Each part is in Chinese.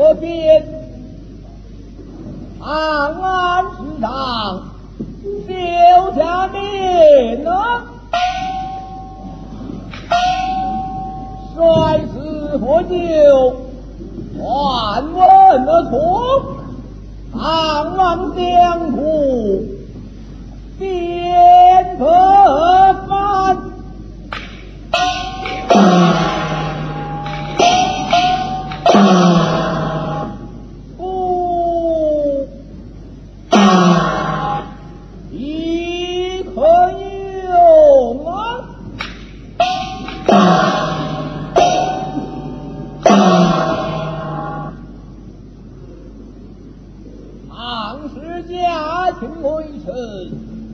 河边，长安市上留下名啊，率师喝酒，传闻而出，唐王江湖变可翻。一可用啊！唐氏家庭为臣，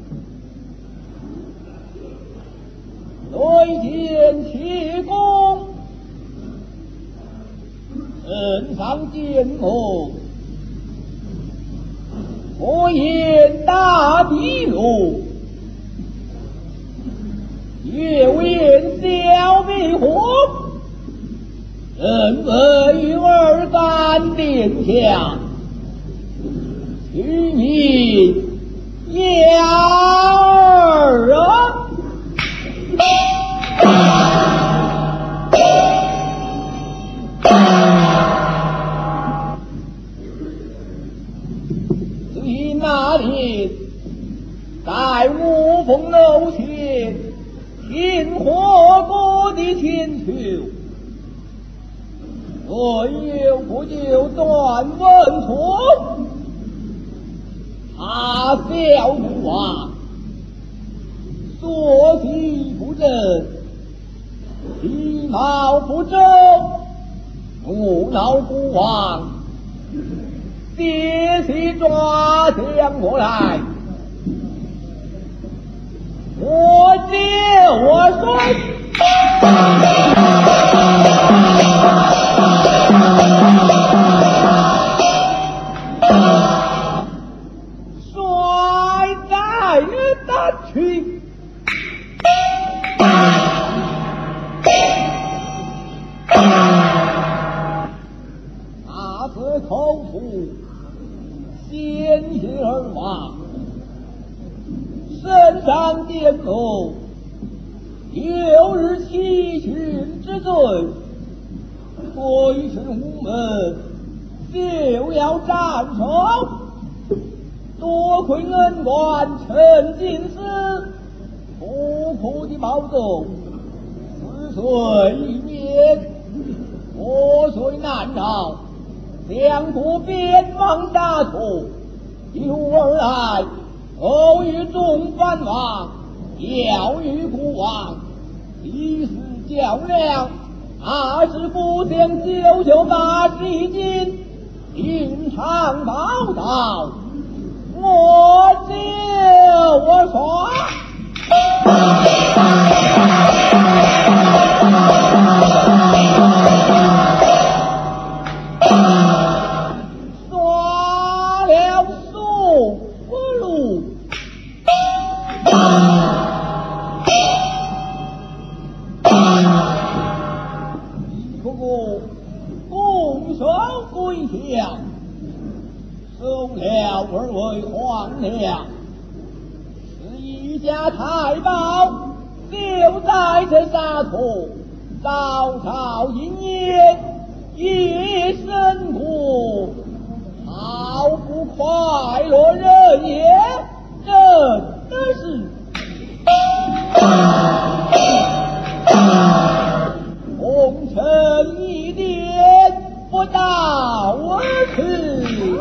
累见其功，身上见谋，我言大地路，越言小壁虎，人为儿干殿下，取你养儿啊！于那年，在五凤楼前听火锅的千秋，若有不就断问出，他小父啊，所行不正，其貌不周，怒恼孤王，借机抓将过来，我借我说。帅在大去，那次口吐鲜血而亡，身上颠簸，有日欺君之罪，推身无门，就要斩首。多亏恩官陈进思苦苦的保重，4岁一年，我虽难逃，两国边防大错，一路而来，偶遇众藩王，要与孤王一死较量，20副将981斤，平常报道，我说。刷了束路，不过拱手归降，收了二位皇娘，是一家太保，就在这沙土，朝朝营业，一生苦，好不快乐人也，真的是。红尘一点不到我去。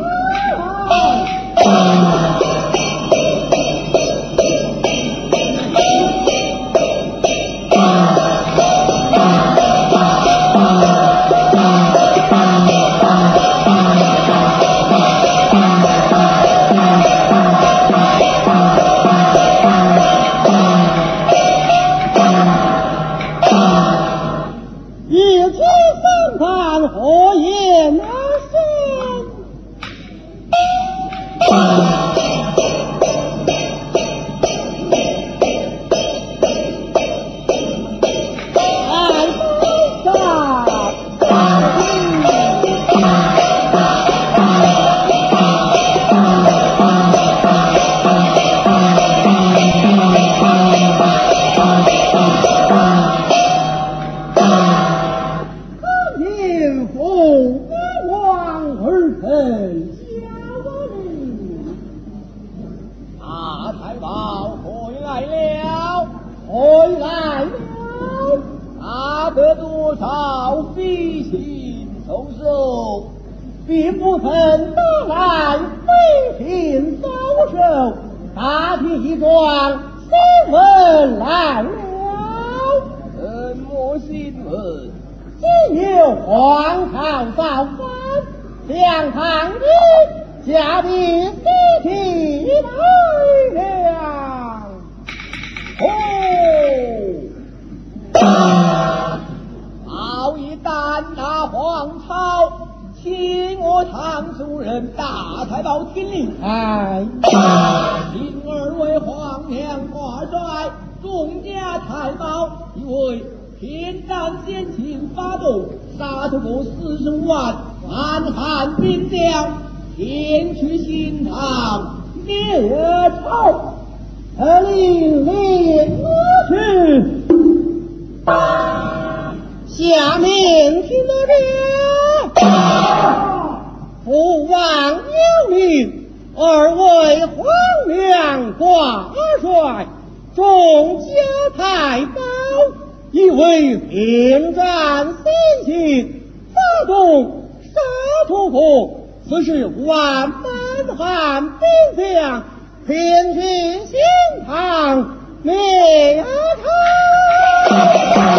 得多少笔信收手，并不曾得来非品遭受，大庭一状，新闻来了。 什么新闻？ 今有皇朝造反，两唐人下的西提来了。好一旦那皇朝，请我唐主任大太保听令。请二位皇娘挂帅，众家太保一位。天战先秦发动，杀得过45万满汉兵将，前去新唐灭朝。令我去。下面听着，父王有命，二位皇娘挂帅，众家太保以为天战先秦，发动杀突破，此是万满汉兵将，前去新唐灭朝。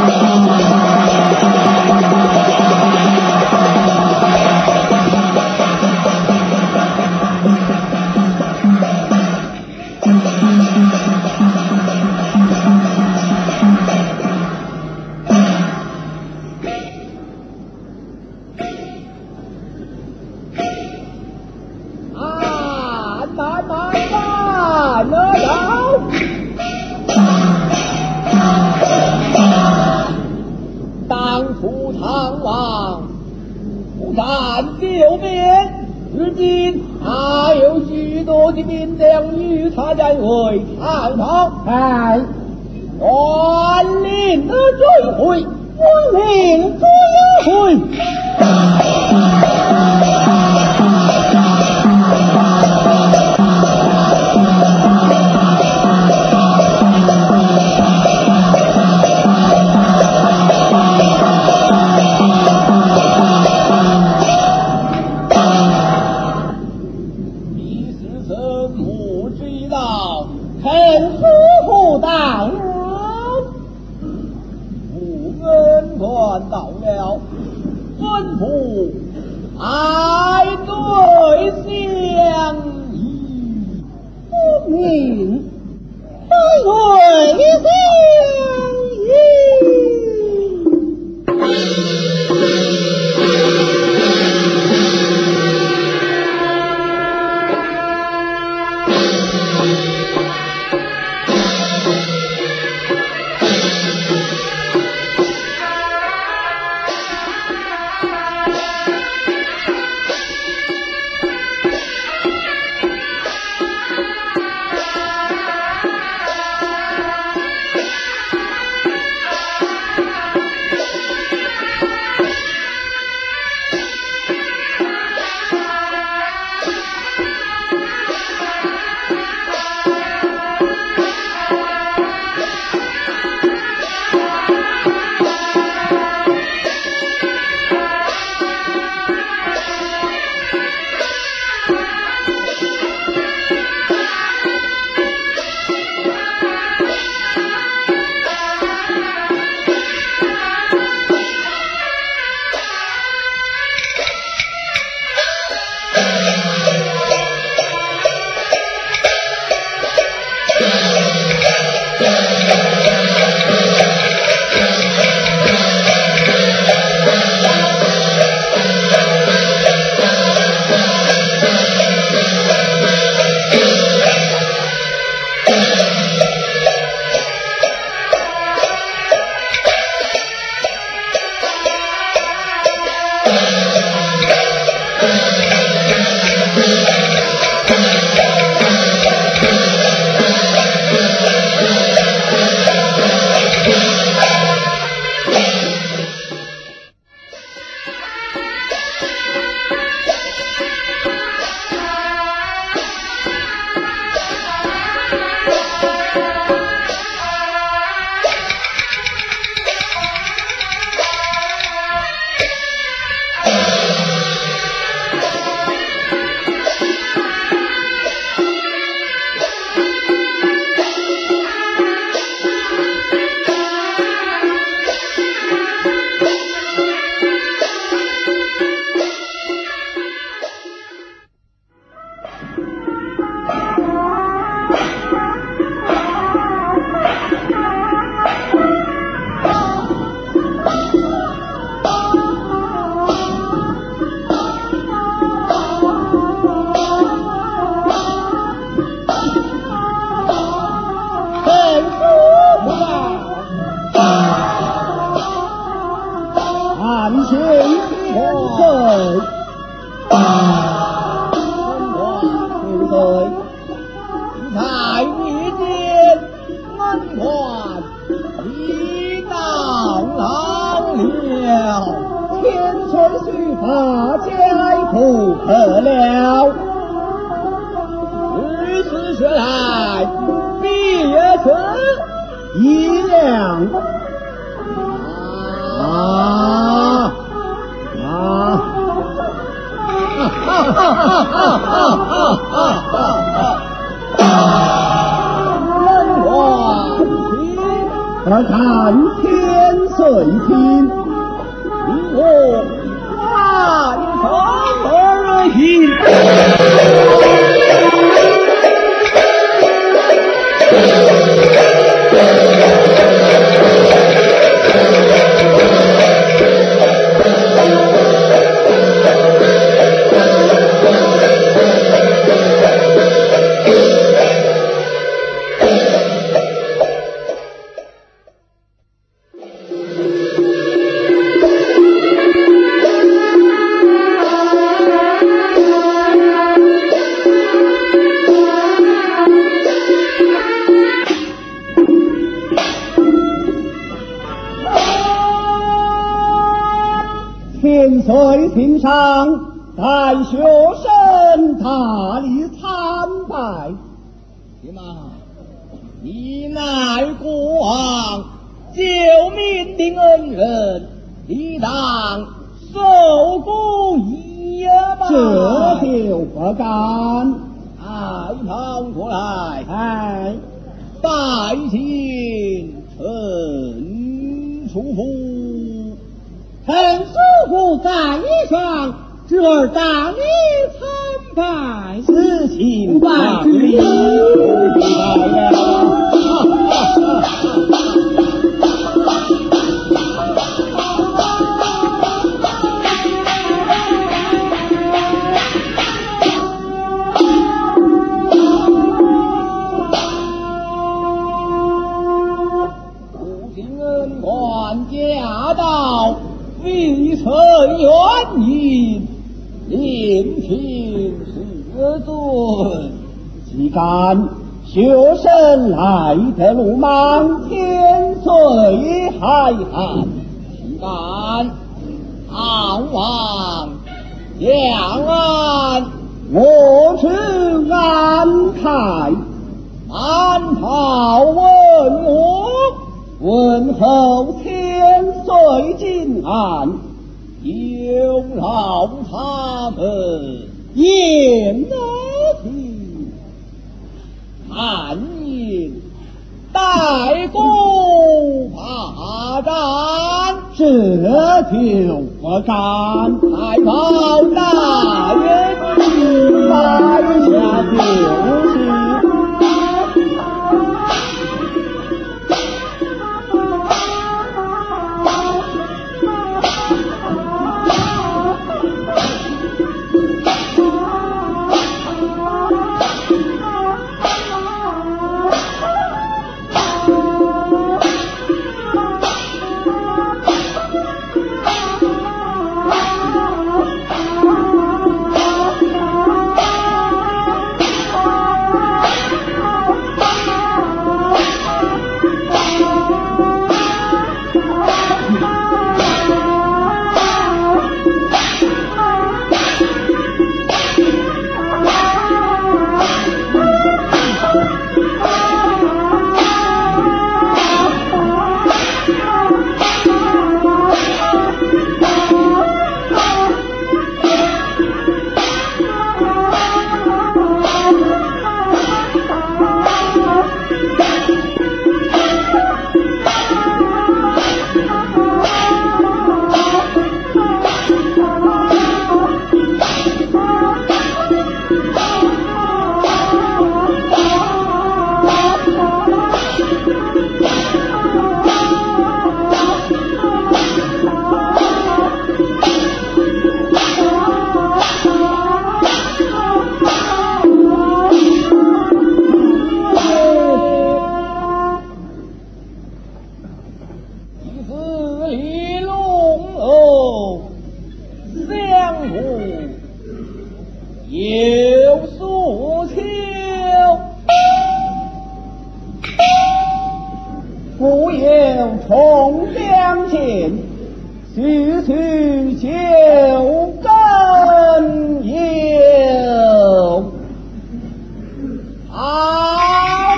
当初唐王不战救边，如今还有许多的兵将与他在为太保，传令的追回，我令追回。到了，吩咐爱对相依，不明爱对相依。 大家不可了。 日思学来，必也此一两人王听， 而看天水听， 你我万生而行。 天水平上，待学生大力参拜。 爹妈，你乃国王救命的恩人，理当受功一吧。 这就不敢。 一旁过来， 哎， 拜请陈叔父。 陈师傅在一上，侄儿大礼参拜， 事情万里不来了。 父亲恩官驾到，未曾远迎，聆听师尊。 岂敢学生来得鲁莽，天水海涵， 岂敢唐王将安， 我去安泰， 安讨问我， 问候天水近岸， 有劳他们言得听。 韩引代公霸占， 这就不敢。 太保大人在下就是有诉求， 故有重相见， 徐徐就更有好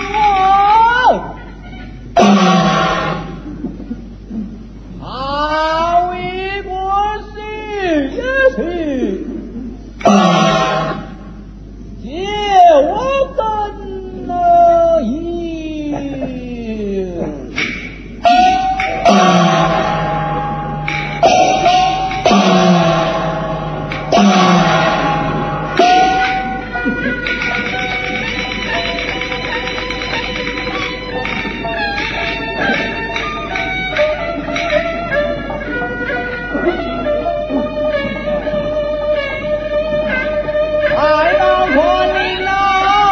好一个徐徐就更来到昆明啊，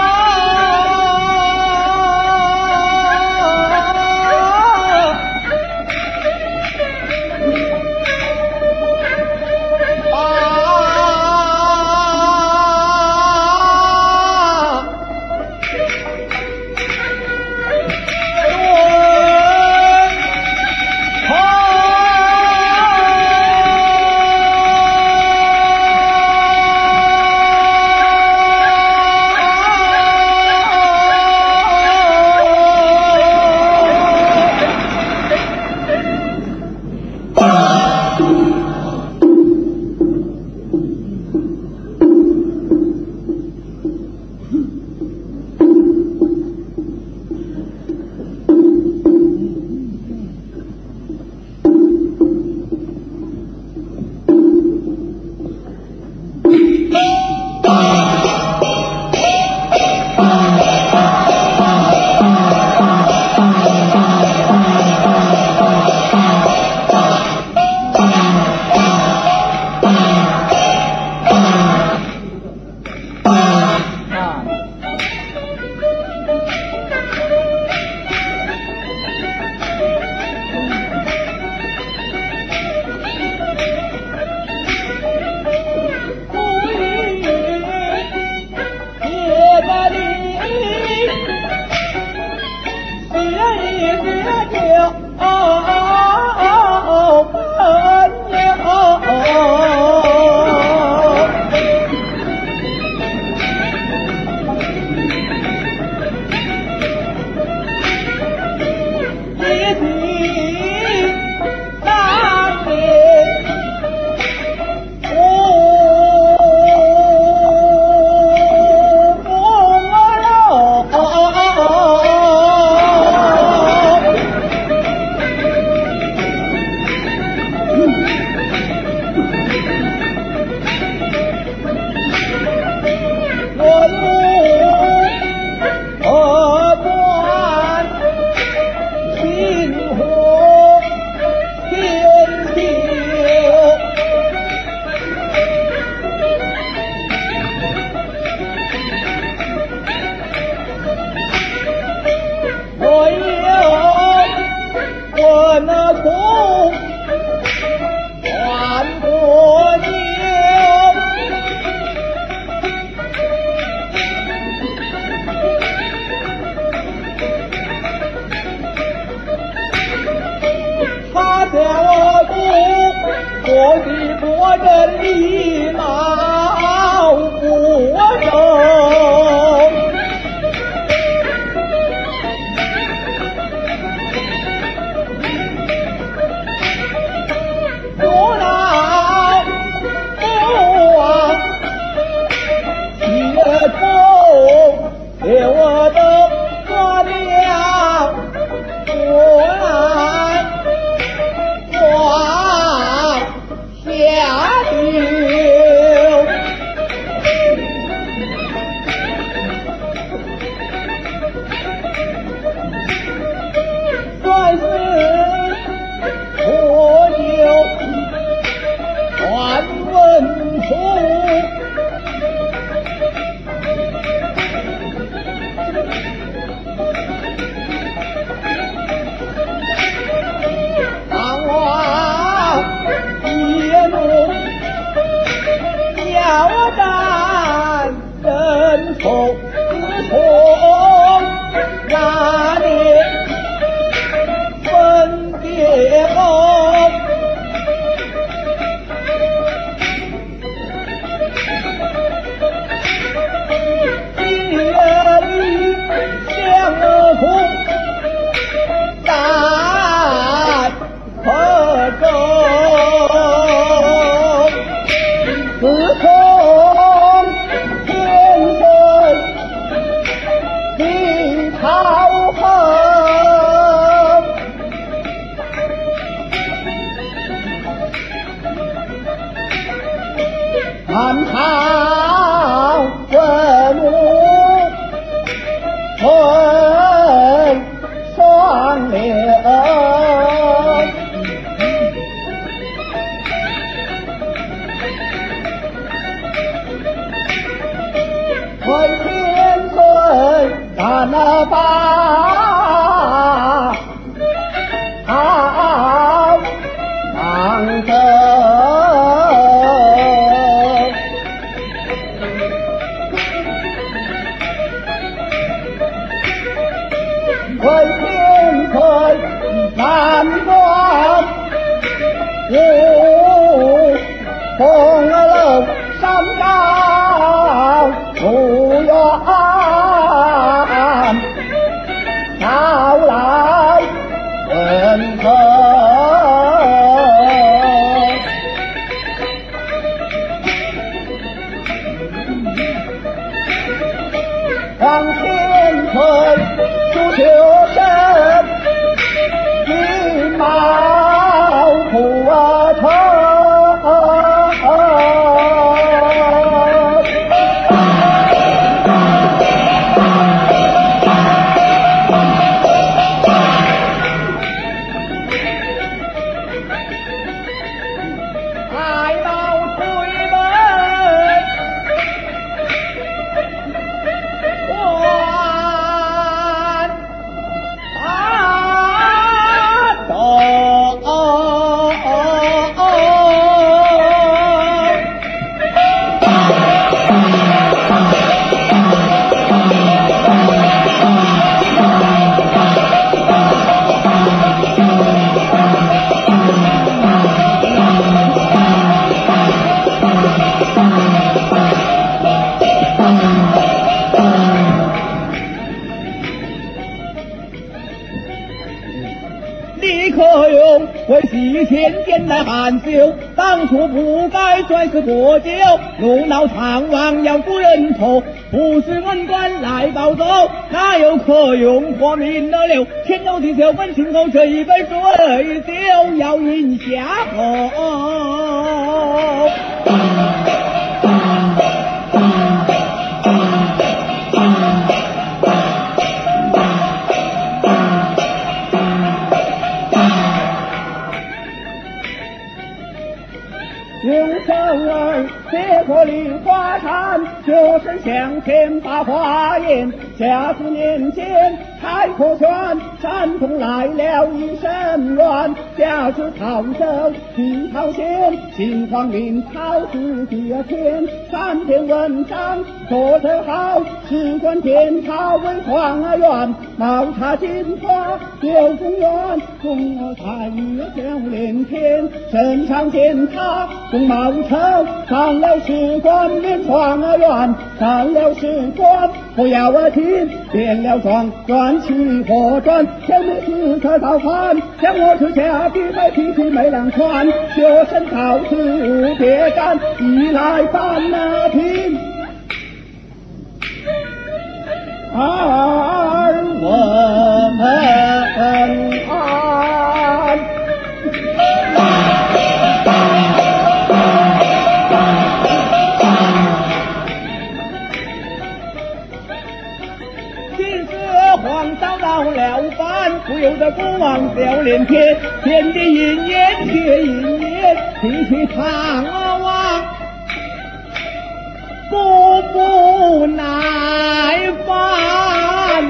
我的国人礼貌国手，不老不忘铁头给我的国良国来往下流。 人头。往前推，数秋生，金毛虎头。 李克用为西迁前来汉休，当初不该率师过境，怒恼唐王要不人头，不是文官来报奏，哪有克用破名而留？前头的小本信后这一本水就要饮下后。 用手儿接过梨花扇，就身向前把话言。甲子年间开国权，山东来了一身乱。甲子逃走地逃县，秦皇明朝至第二天。3篇文章做得好，史官检查为皇儿院。毛插金花九公园，公儿才女九连天。圣上检查公毛丑，上了史官免皇儿院，上了史官不要我听，变了状转起火转，前面是可造反，将我出下笔在脾气没两传，学生考试无别干，一来办那平二问安。 皇上到了班，不由得国王掉连天，天地一言却一言，提起唐王不耐烦。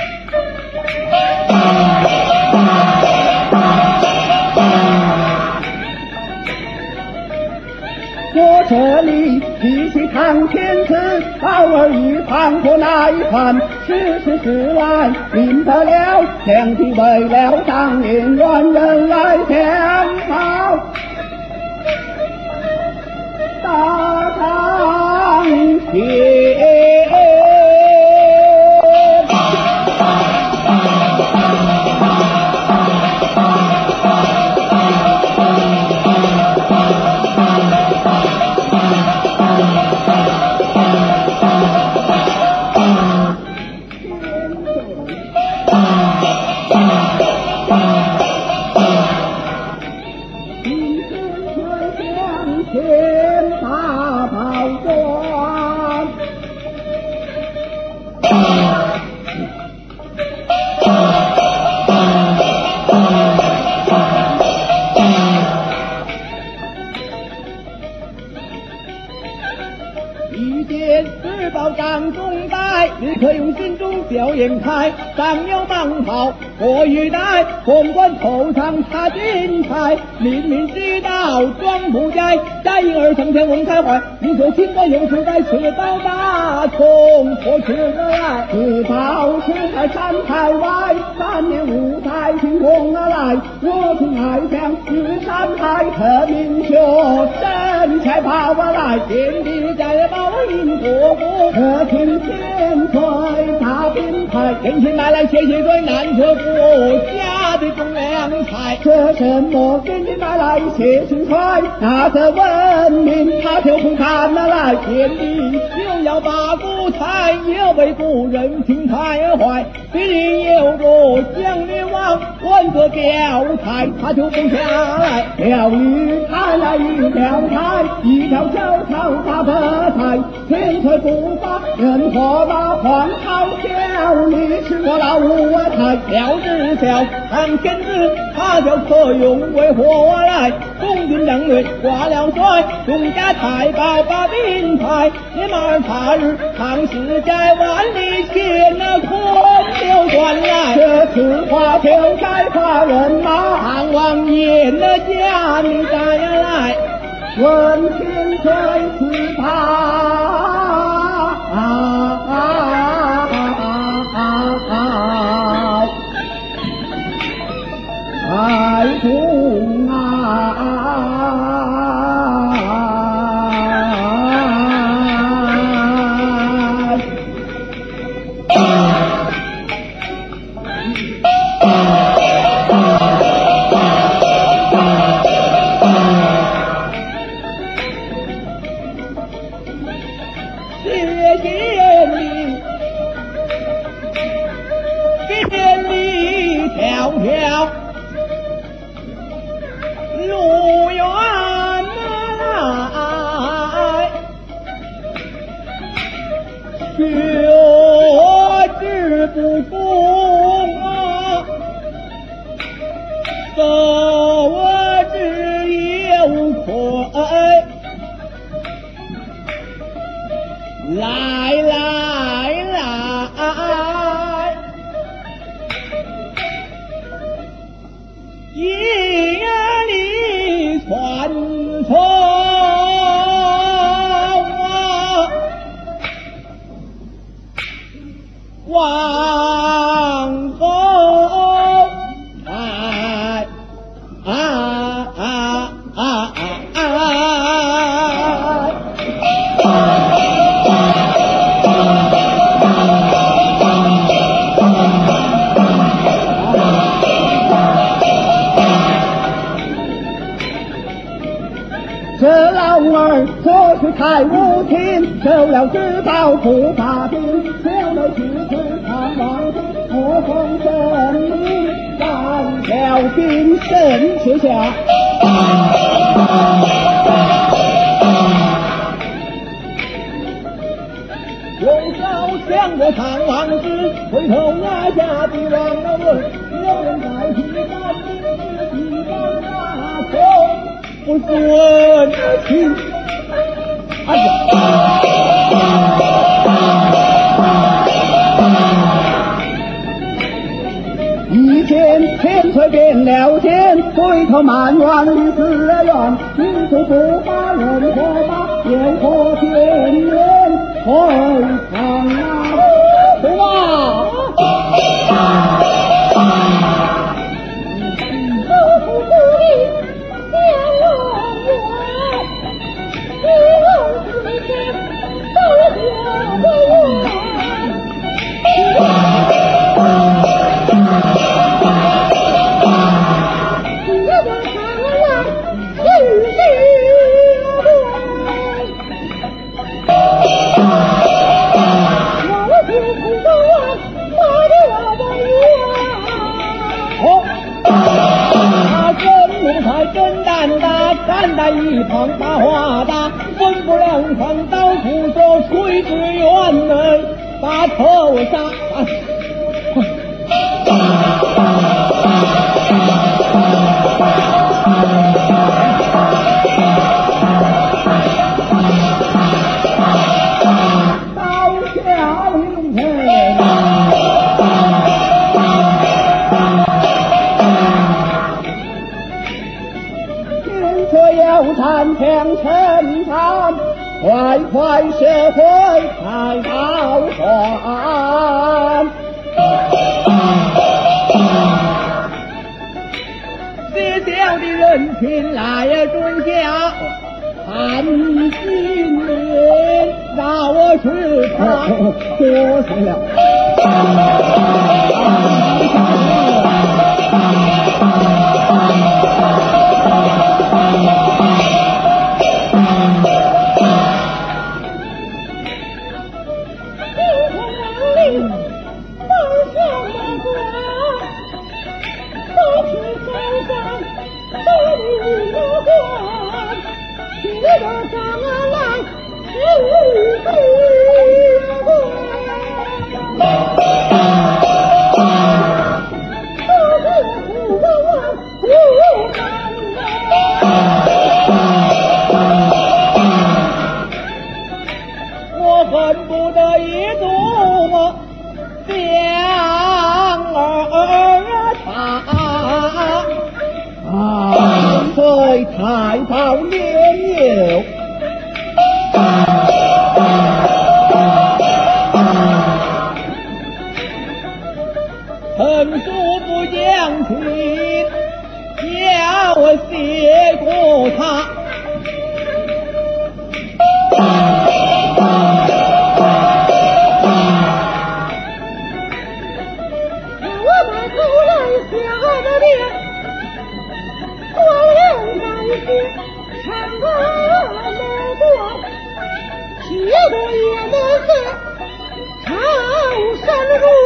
我这里提起唐天子，高而一旁或那一旁，时来明得了，将其为了当年乱人来相报，大唐天。 一见日报张中带，立刻用心中笑颜开。上有蟒袍过玉带，红冠头上插金钗。明明知道装不摘，假因儿成天翁开怀。你说清官有时在赤道大从何处而来？ 赤道是在山海外，3年5载凭空而来。我从爱乡日山海特明学，真才把我来天地在报应国国，可听天吹大兵台， 天气来了，谢谢对难测国家的种良才。这什么给你带来些青菜？那这文明他就不看得来天地，又要把古才，又为古人情开怀。敌人有个将女王，问个吊台，他就不下来。钓鱼台来一条台，一条小桥大白菜，天才不发，人活把黄桃笑，你吃过老五台，吊之小当天子，他就可用为火来。公军两队挂了帅，众家太保把兵牌，年马差日唐时在万里前那空流传来。这此话就该发人马，唐王爷那家里带来，问天在此他。爱中路远来，学之不恭啊，走之有愧。来来来，夜里传说王公哎这老儿说是太无情，受了知道不怕病，小了去看王子，我奉神明，让小兵神学下。有手想着唐王子，回头那家的王了问，有人在提干兵，提干大头。不准听，哎呀！一见天才变了天，回头满望的自愿，民族不把人活把，烟火天人回堂啊！不啊！站在一旁大话大，分不两方刀斧手，谁之远内把头杀。谈枪沉谈，快快社会开刀还。小小的人群来准下，看今年让我是他多谢了。 我恨不得一度将他随太保年幼。横竖不将亲，叫我谢过他。 我把头来下的脸，我留在心，看过没过，写的也没事，朝山路。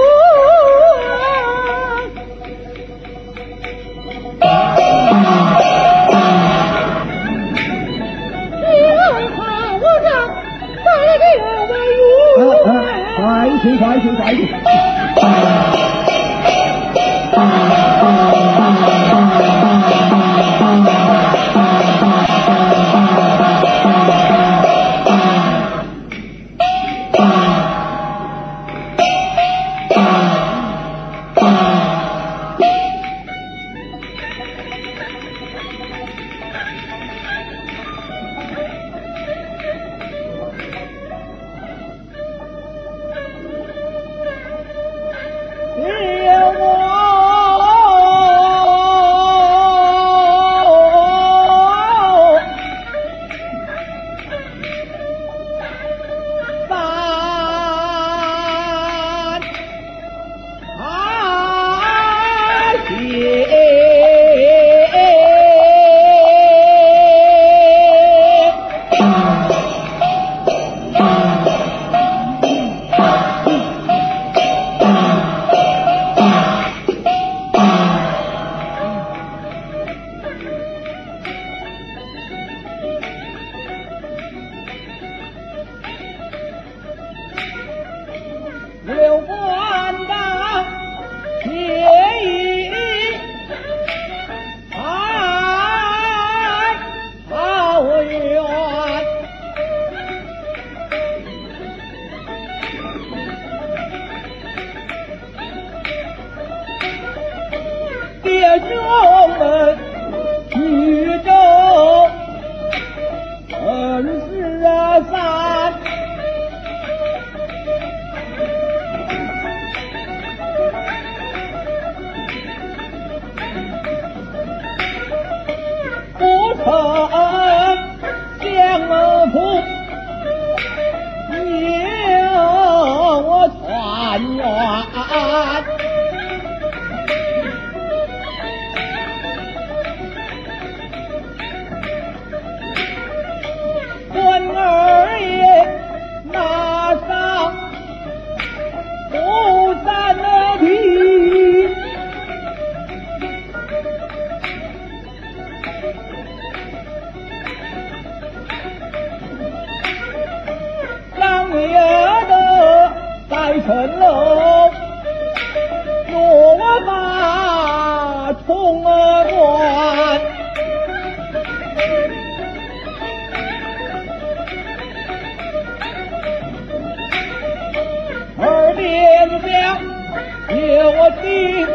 快去！刘关张协议桃园，弟兄们举州恩是散。不曾相负，有团圆。官儿也拿上不散的皮，当爷的在城楼，落马冲关。二边厢有听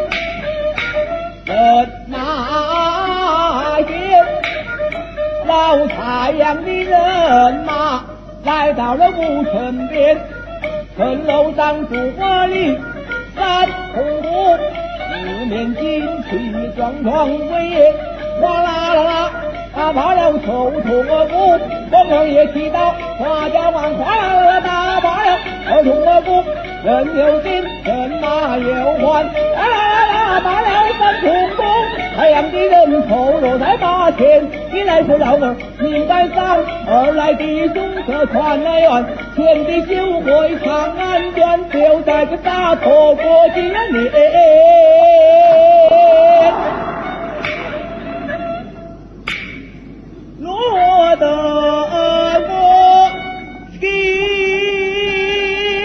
人马也，老太阳的人马来到了古城边，城楼上烛火里三红布，四面旌旗双双威严，哗啦啦啦，打跑了臭虫儿鼓，风儿也踢到花家湾，哗啦啦啦，打跑了臭虫儿鼓，人有心，人马有欢，啦啦啦，打了三重鼓，太阳的人头落在马前，一来是老儿明白上，二来弟兄这传来远，前的酒会长安关，就在这大错过几年。落得我心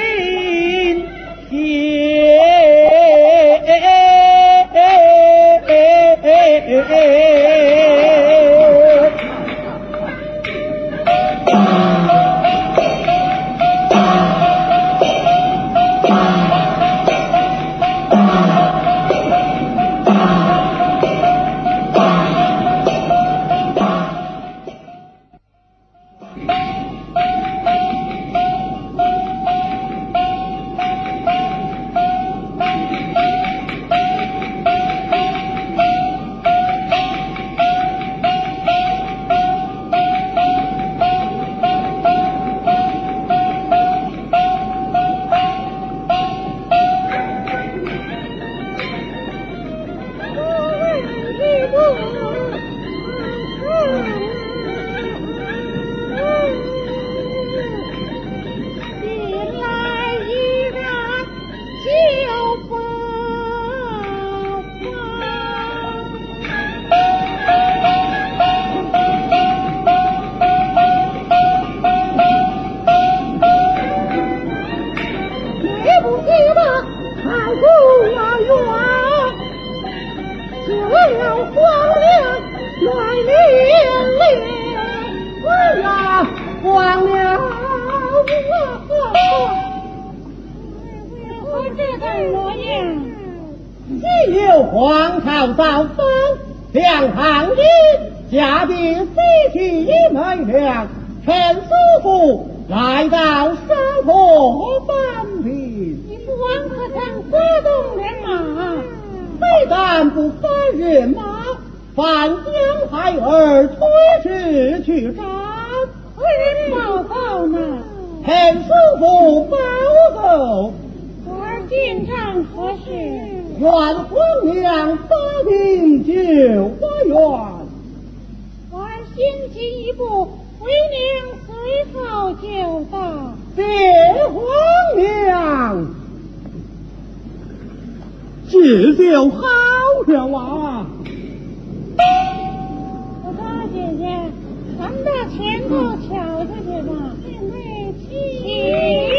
血。 皇朝造反，两行人下地飞起一门梁，陈叔父来到山坡搬兵， 你不王可曾发动人马？ 非但不发人马，反将孩儿推迟去战。 何人报告呢？ 陈叔父报告， 儿进战何时？ 愿皇娘发兵救我愿。 儿先进一步，为娘随后就到。 谢皇娘，这就好了啊！ 我大姐姐，咱们到前头瞧瞧去吧。现在起。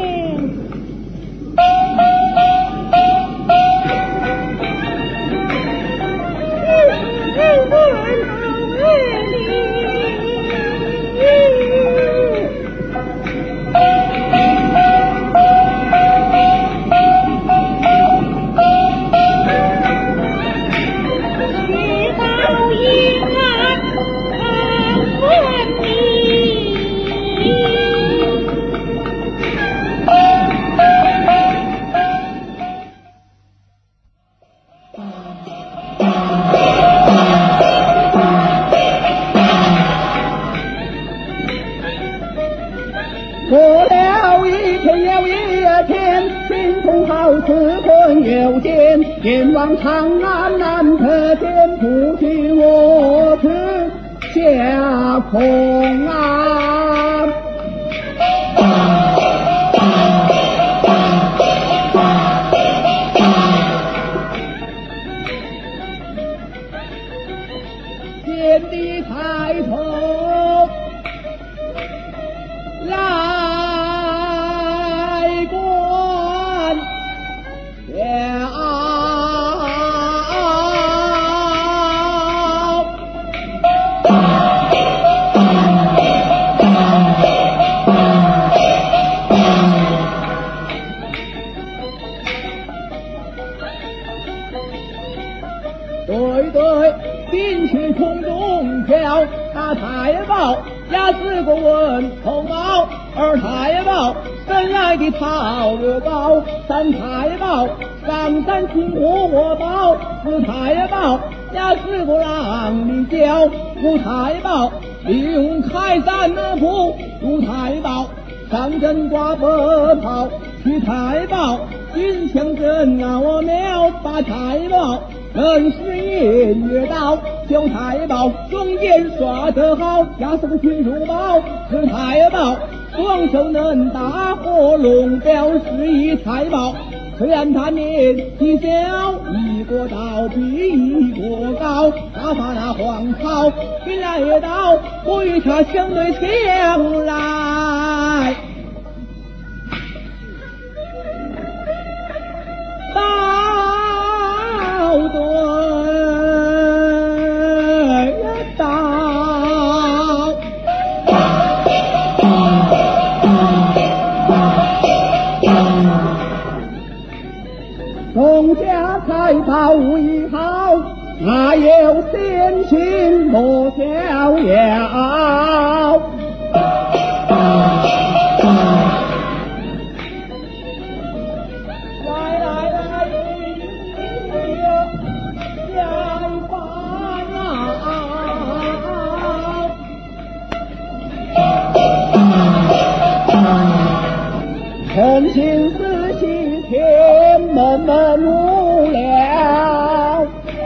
过了一天又一天，心中好似困又见，眼望长安难可见，不知我此下空啊！天地抬头来观对对，兵去空中飘，那太保压死过问头毛，二太保生来的讨六包，三太保上山出火我包，四太保压死过让你教，五太保利用开山的铺，六太保上阵挂白袍，七太保金枪阵啊我苗，八太保人是音乐道，九太保中间耍得好，压死个群主宝，十太保双手能打火龙标，11太保虽然他年纪小，一个刀比一个高，打发那黄袍一来也到，我与他相对相来。道对到以后，哪有天心莫逍遥？诚心思细天闷闷无聊，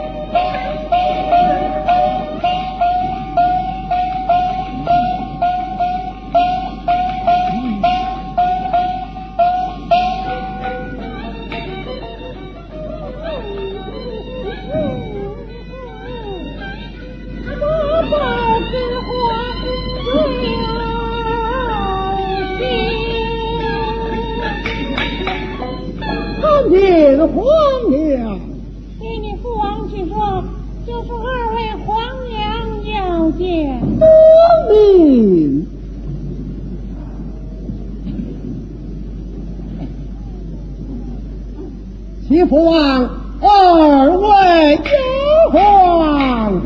见皇娘， 给你父王去说，就是二位皇娘要见。 光明，齐父王，二位有皇。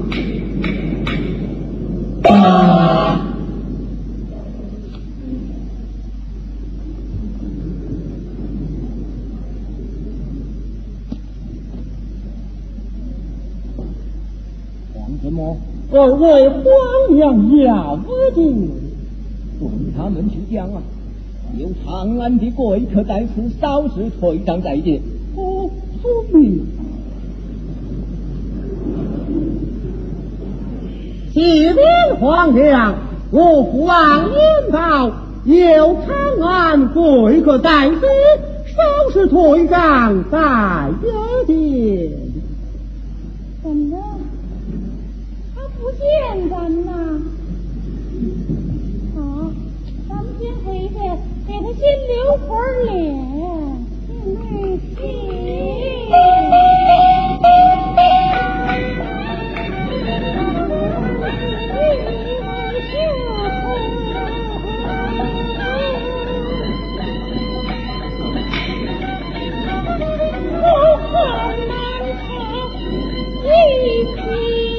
什么？ 二位皇娘要的， 问他们去讲啊！有长安的贵客在此，稍事退让再见。 哦，遵命。启禀皇上，我父王言道，有长安贵客在此，稍事退让再见。 怎么着？不见咱呐！好，咱们先回去给他先留会脸，没戏。我很难看一起。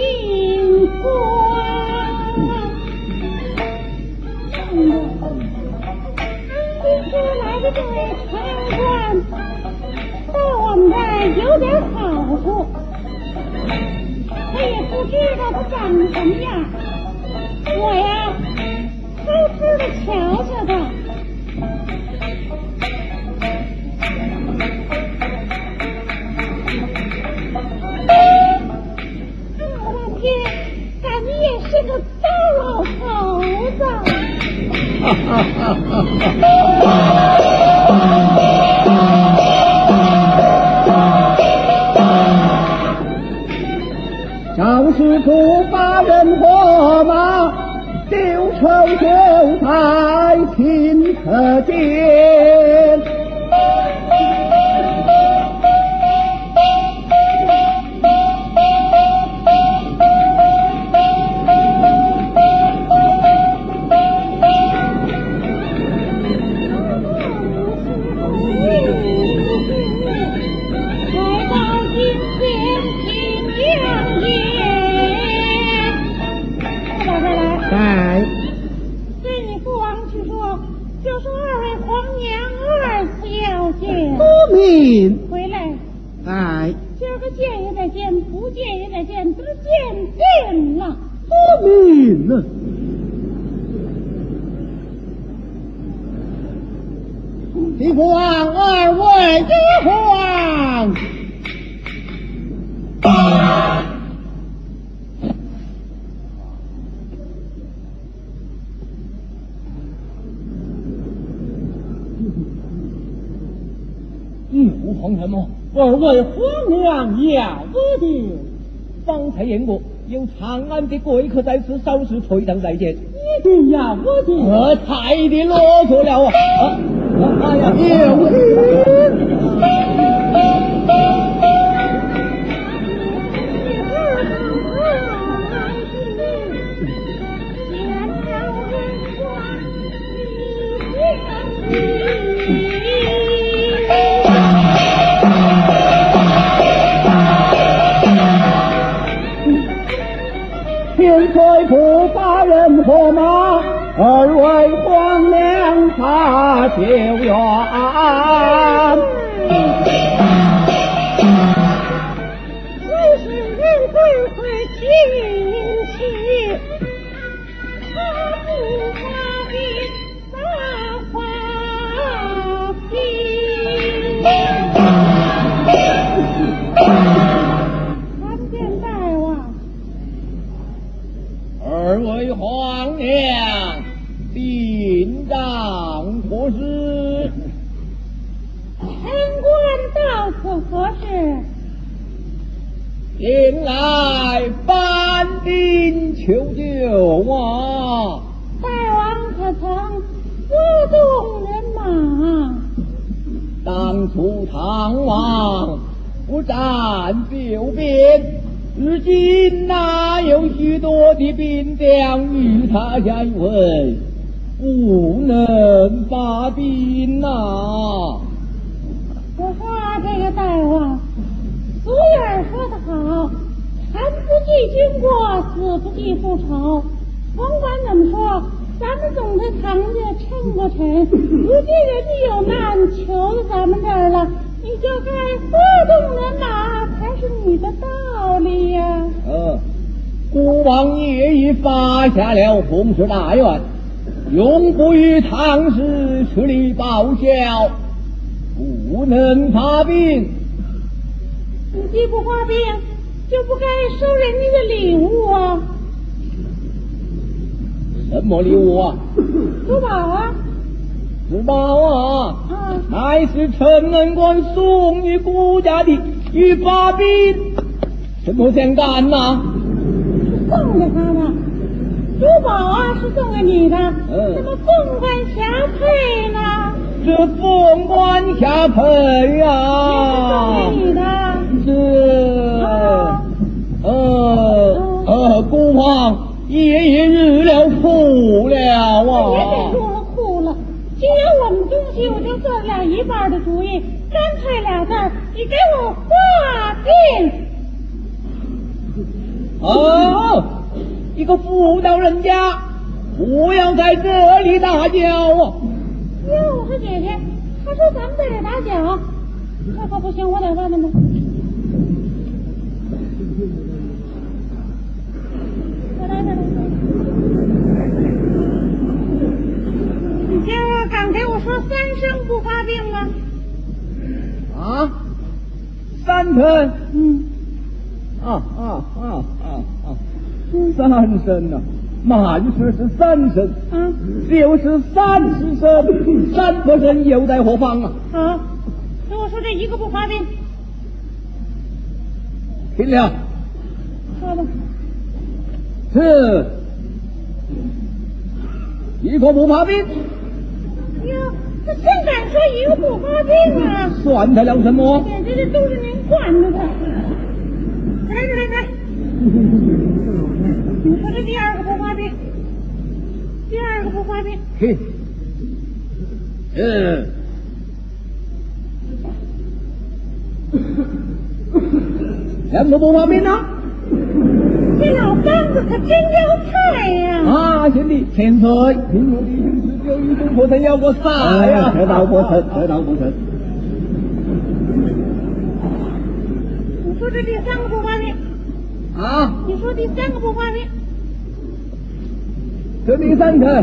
今天来的这位差官，到我们这儿有点好处，他也不知道他长得什么样，我呀，偷偷的瞧瞧他。老半天，感觉也是个糟老头子。 赵师傅把人和马丢愁就在顷刻间， 回来， 哎， 今儿个见也得见，不见也得见，都见了。 多明呢？齐父王，二位一皇。 皇什么？ 二位皇娘要的。 方才言过，有长安的贵客在此，稍事退让再见。 一定要我的。 太的啰嗦了啊！哎呀， 有心。 催不把人和马，二位皇娘他救援。 为是人贵会亲戚，他不发兵大发兵。参见大王。 二位皇娘，禀彰何事？ 臣官到此何事？ 前来搬兵求救啊！ 大王可曾拨动人马？ 当初唐王不战救边，如今哪有许多的兵将与他相会，不能发兵啊！ 我说这个大王，俗语儿说得好，臣不计经过，死不计复仇。甭管怎么说，咱们总得扛着撑过沉。如今人家有难求到咱们这儿了，你就该拨动人马，才是你的道理呀。 孤王爷已发下了洪氏大愿，永不与唐氏吃力报效，不能发兵。 你既不发兵，就不该收人家的礼物啊！ 什么礼物啊？ 珠宝啊！ 珠宝啊！ 啊！ 乃是陈恩官送与顾家的，与发兵什么相干呐？ 送给他的珠宝啊，是送给你的。怎么凤冠霞帔呢？ 这凤冠霞帔呀， 也是送给你的。 孤王爷爷入了库了啊！ 也得入了库了。既有我们东西，我就做了一半的主意，干脆俩字儿，你给我画定。 一个妇道人家，不要在这里打搅啊！ 哟，我说姐姐，他说咱们在这打搅，这可不行，我得问问他。你今儿敢给我说3声不发病吗？ 啊，3声？3声啊，满是3声，就是30声，3声又在何方啊？ 好，给我说这一个不发病。 听了。 说吧。 是一个不发兵。 哟，这真敢说一个不发兵啊！ 算得了什么？ 这都是您惯着的。来，你说这第二个不发兵，第二个不发兵。 嘿，两个不发兵呢？ 这老梆子可真要菜呀！ 兄弟，千岁，听我的意思，就一种不曾要过啥呀？这倒不成。 你说这第3个不发兵？你说第3个不发兵？ 这第3个。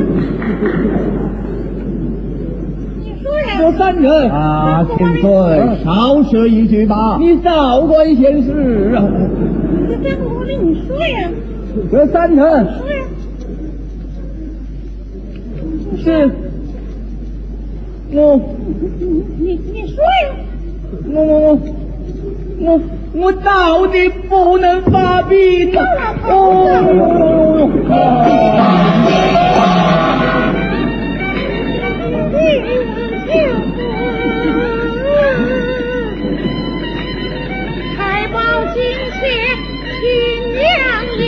你说呀？ 这3个千岁，少说一句吧。 你少管闲事啊！ 这3个不发兵，你说呀？ 这3个。 说呀。 是，你说呀！ 我到底不能发兵啊！ 太保金妾亲娘也。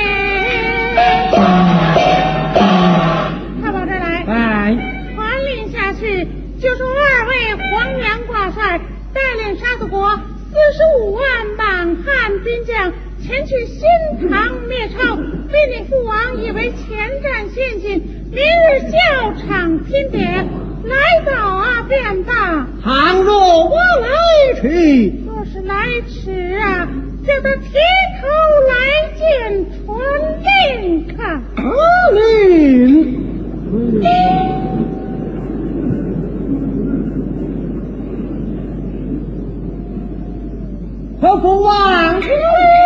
他到这儿来，传令下去，就说2位黄梁挂帅带领沙子国45万满汉兵将将前去新唐灭朝，命令父王以为前战先进，明日校场拼点，来早啊便罢。 倘若我来迟， 若是来迟啊，叫他提头来见传令看。 令。可父王听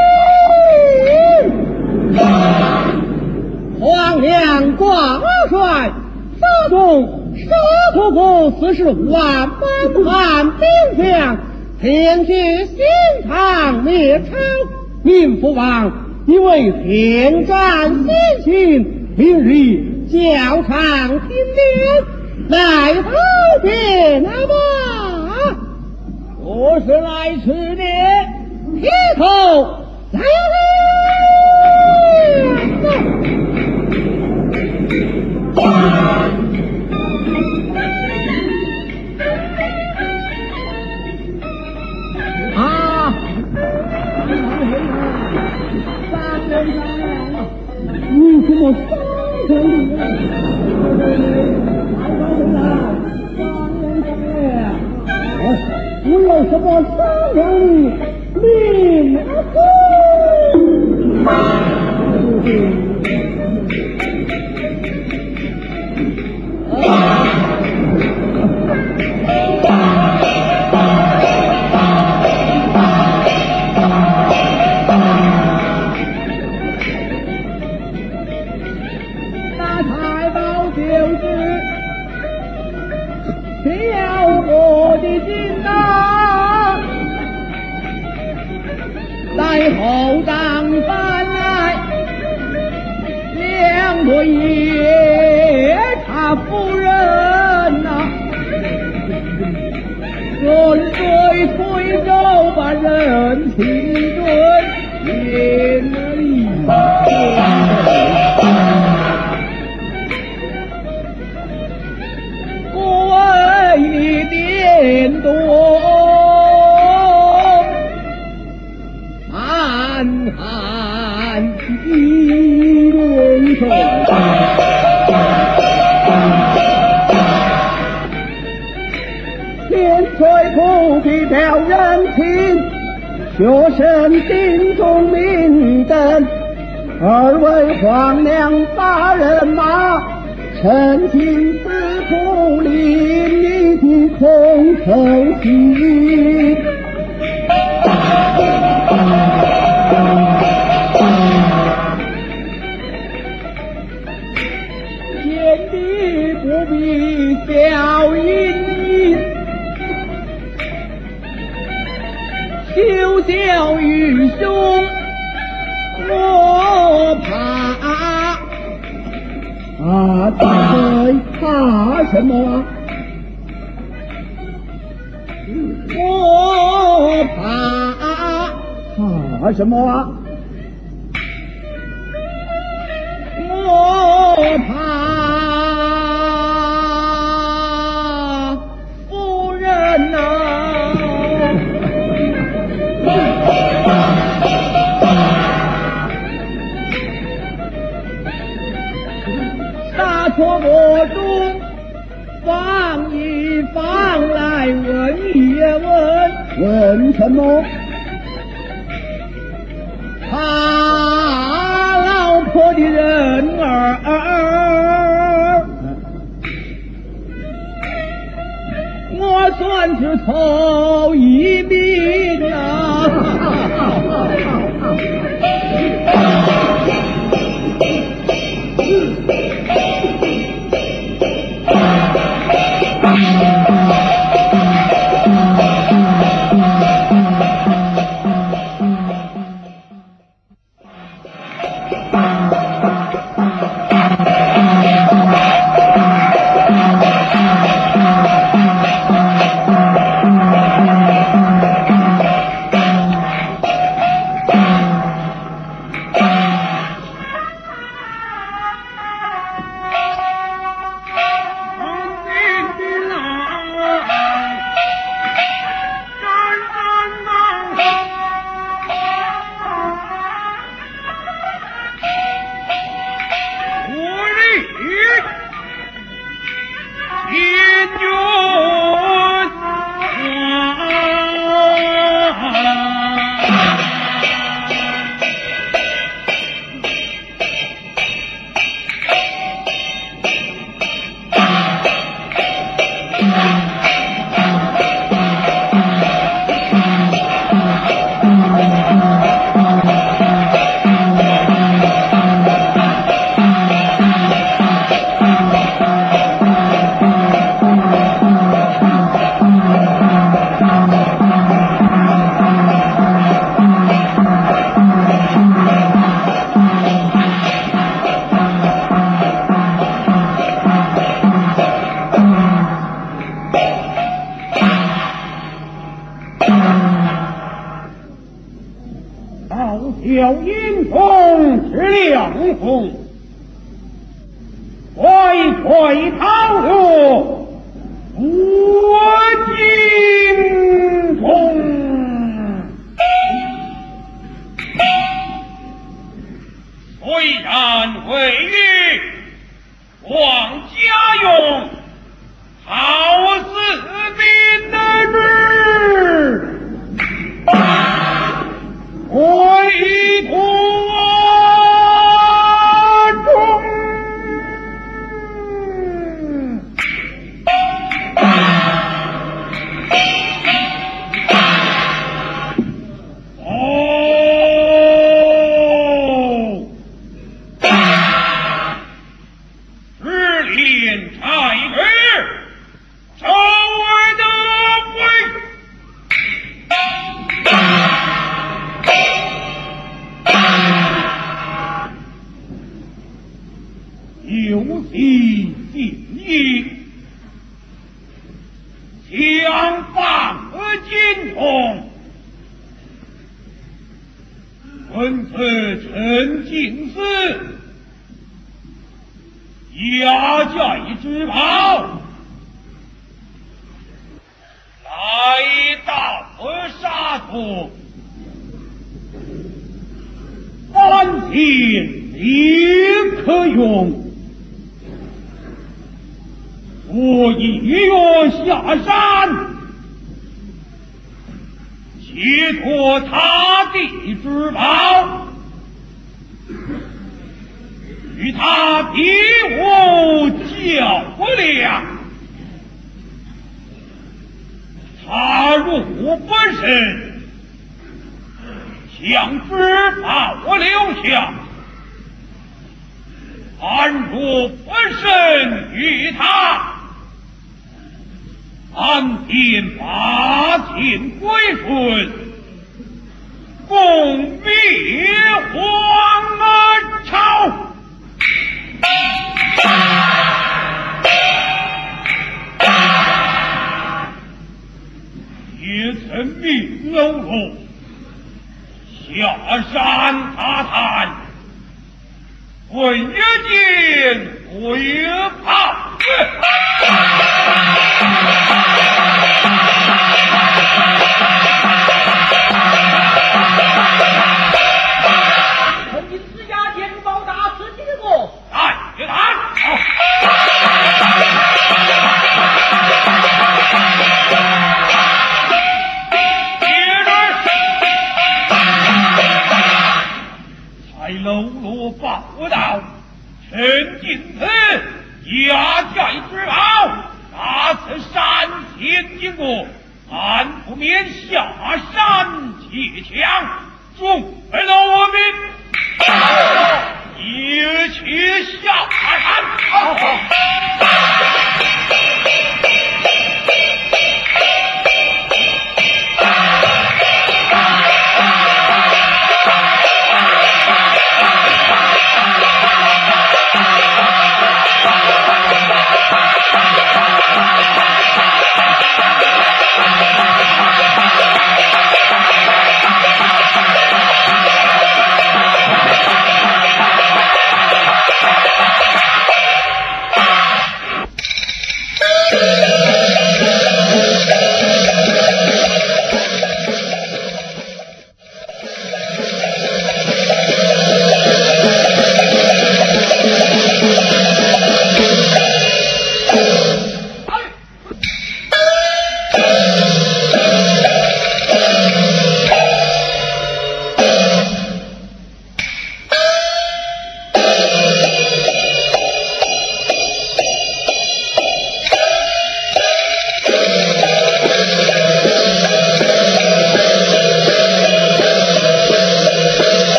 令，皇娘挂帅，杀中沙陀国四十万满汉兵将，前去新唐灭朝。命父王因为田战先行，明日校场拼点，来讨便吧。 我是来迟的， 铁头来啊！三人上，你怎么三人我有什么伤人命那太保就是只要我的心啊，在后帐翻来两个夜叉夫人呐，顺水推舟把人情准也没为你点动暗含一轮手，天水不必表人情，学生心中明灯，二位皇娘把人马，陈情司徒令你的空口气。见你不必笑吟吟，休笑愚兄我怕。大哥怕什么啊？我怕什么啊？我怕夫人啊！大错国中放一放来问一问什么？他老婆的人儿，我算是头一名啊！ 有英雄之良风，挥挥pau路，我精通。虽然未遇王家勇，好似民之。归途中，日临差日，周而得归。有其尽意，强放金童，闻此陈进司押解之宝，来到沙土，万金立可用。我一跃下山，解脱他地之宝，与他比武较量，他入不慎，将之宝留下。安如不慎于他，安定八秦归顺，共灭黄巢。也曾命喽啰下山打探，问一见回跑。 臣请施家天报答此结果。 来，别谈。才喽啰报道，陈进司押解之宝，那次山前经过，俺不免下山劫抢，众农民一起下山。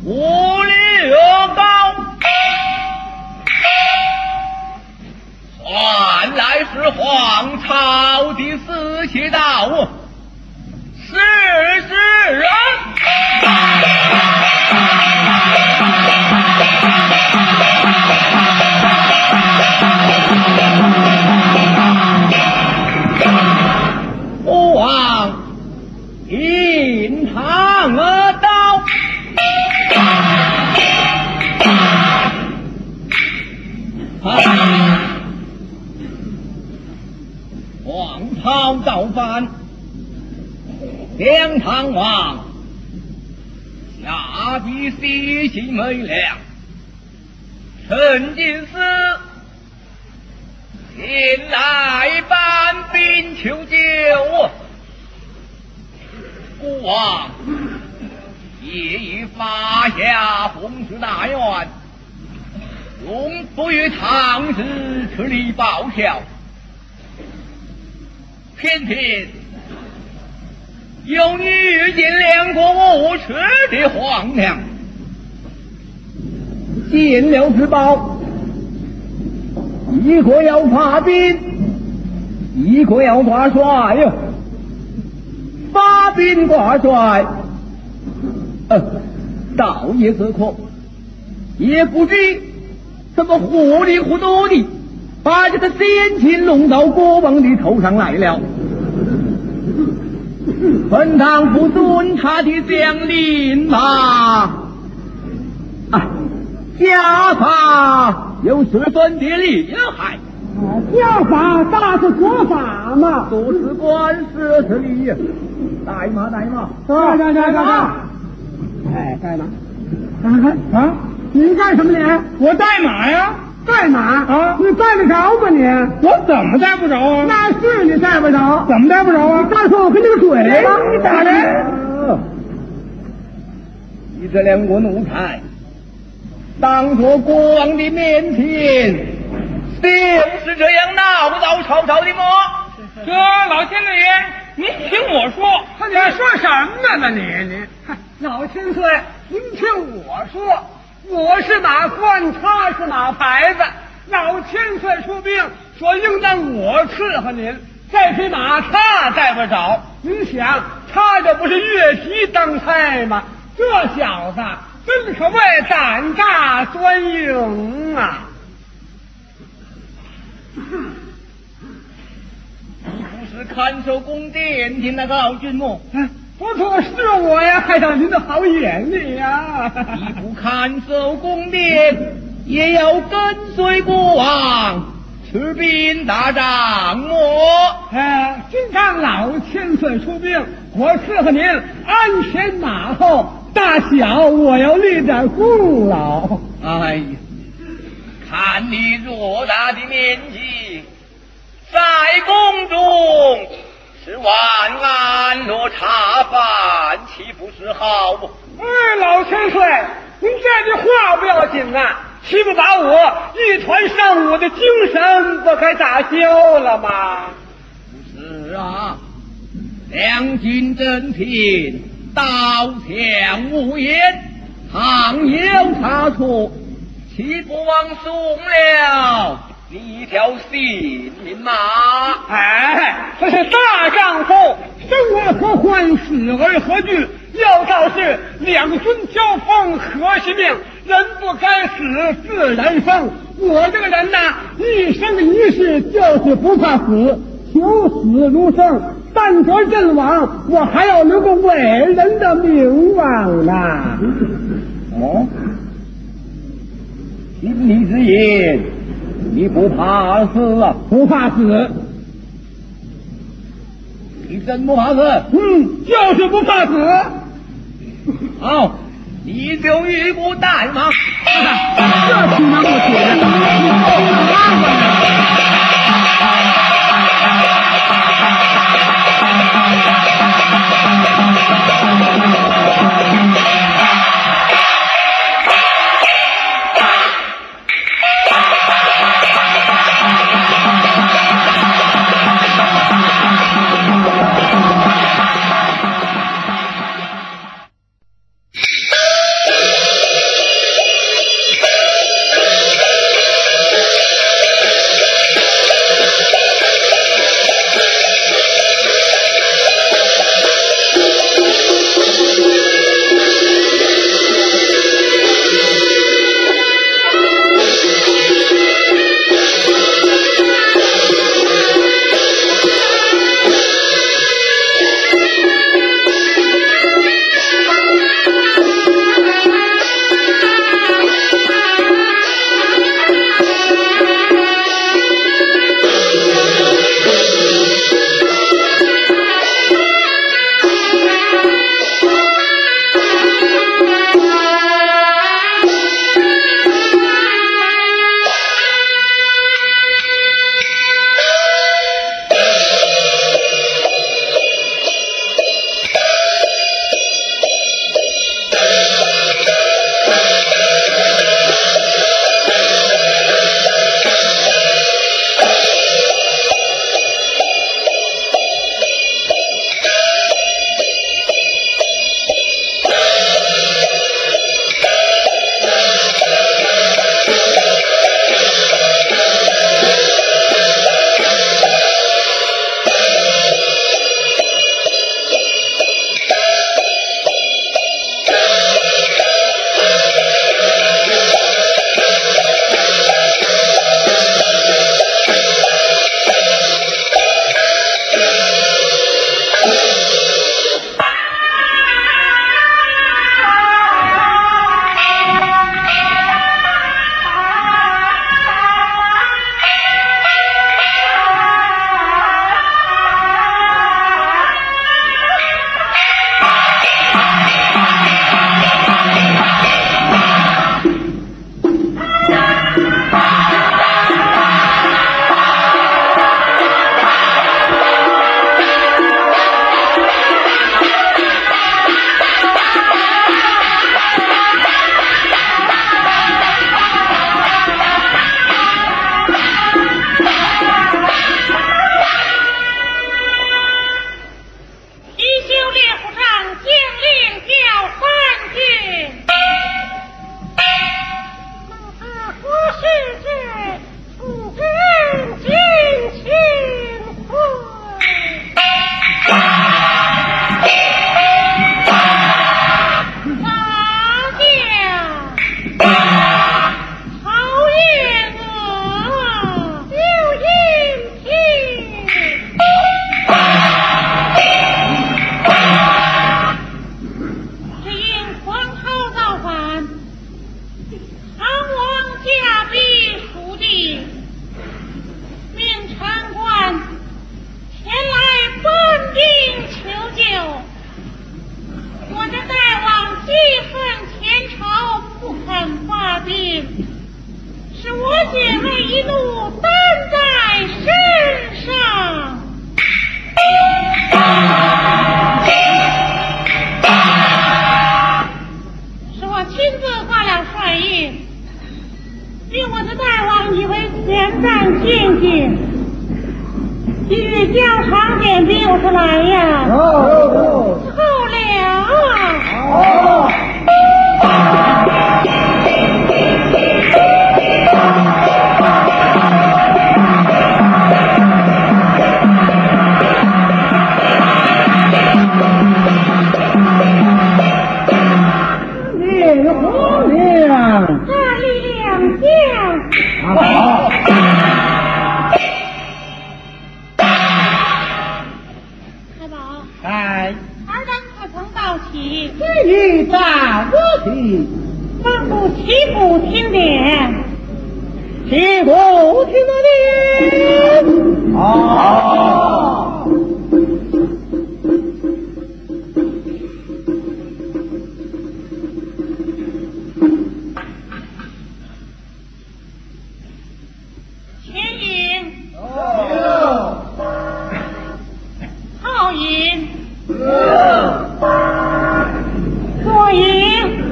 无力高，传来是皇朝的死期到，是人。吾往印堂而到。黄袍造反，梁唐王下的西西没了，陈进思前来搬兵求救，孤王也已发下封事大愿，永不与唐氏出力报效，偏偏有遇见两国无耻的皇娘， 见了之报，一个要发兵，一个要挂帅呀。发兵挂帅，倒也自可，也不知怎么糊里糊涂的把这个先秦弄到国王的头上来了。本当不尊他的将领嘛，家法又十分的厉害。 家法大是国法嘛， 都是官司是理呀。带马带马， 带马，你干什么你？ 我带马呀。 带马啊？你带得着吗你？ 我怎么带不着啊？ 那是你带不着， 怎么带不着啊？ 大说我跟这个水吗？ 你打人！你这两个奴才，当着国王的面前， 就是这样闹到吵吵的么？ 这老千岁爷，您听我说， 你说什么呢？你老千岁，您听我说。我是马官，他是马牌子。老千岁出兵，说应当我伺候您，这匹马他带不着。您想，他这不是越级当差吗？这小子真可谓胆大专营啊！ 你不是看守宫殿的那个老君吗？ 不错，是我呀，还有您的好眼力呀！ 你不看守宫殿，也要跟随国王吃兵打仗么？ 今当老千岁出兵，我伺候您鞍前马后，大小我要立点功劳。 哎呀，看你偌大的年纪，在宫中吃完安乐茶饭，岂不是好？ 老千岁，您这句话不要紧啊，岂不把我一传上午的精神不该打消了吗？ 不是啊，两军阵前，刀枪无言，倘有差错，岂不枉送了你一条性命吗？ 这是大丈夫，生而何欢，死而何惧？要道是两军交锋何其命，人不该死自然生。我这个人呐，一生一世就是不怕死，求死如生，但得阵亡，我还要留个伟人的名望呢。 听你之言，你不怕死啊？ 不怕死。 你真不怕死？ 就是不怕死。 好，你就一步带马。 这听他给我写的。 亲自发了帅印，令我的大王以为前战献计，今日将长点兵我出来呀。 哦， 后了啊！ 哦。 一战我起， 帮助齐步听典， 齐步听典。 好。 前引，后引，左引，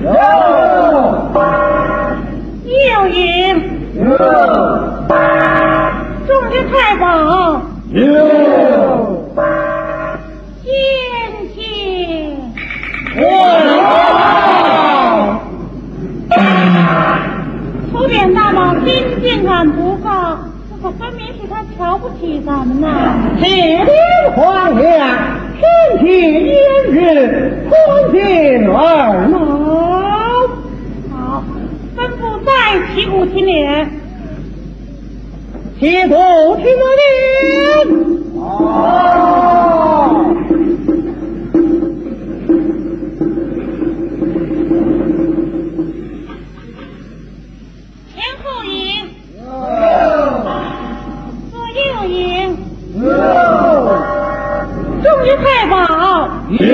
右引，众之太保，先进。出点大宝今竟敢不告，这可分明是他瞧不起咱们呐！ 启禀皇上，天气炎日，欢庆而闹。 好，吩咐再齐鼓听典。 齐鼓听典。 好。 前后引，左右引，众之太保，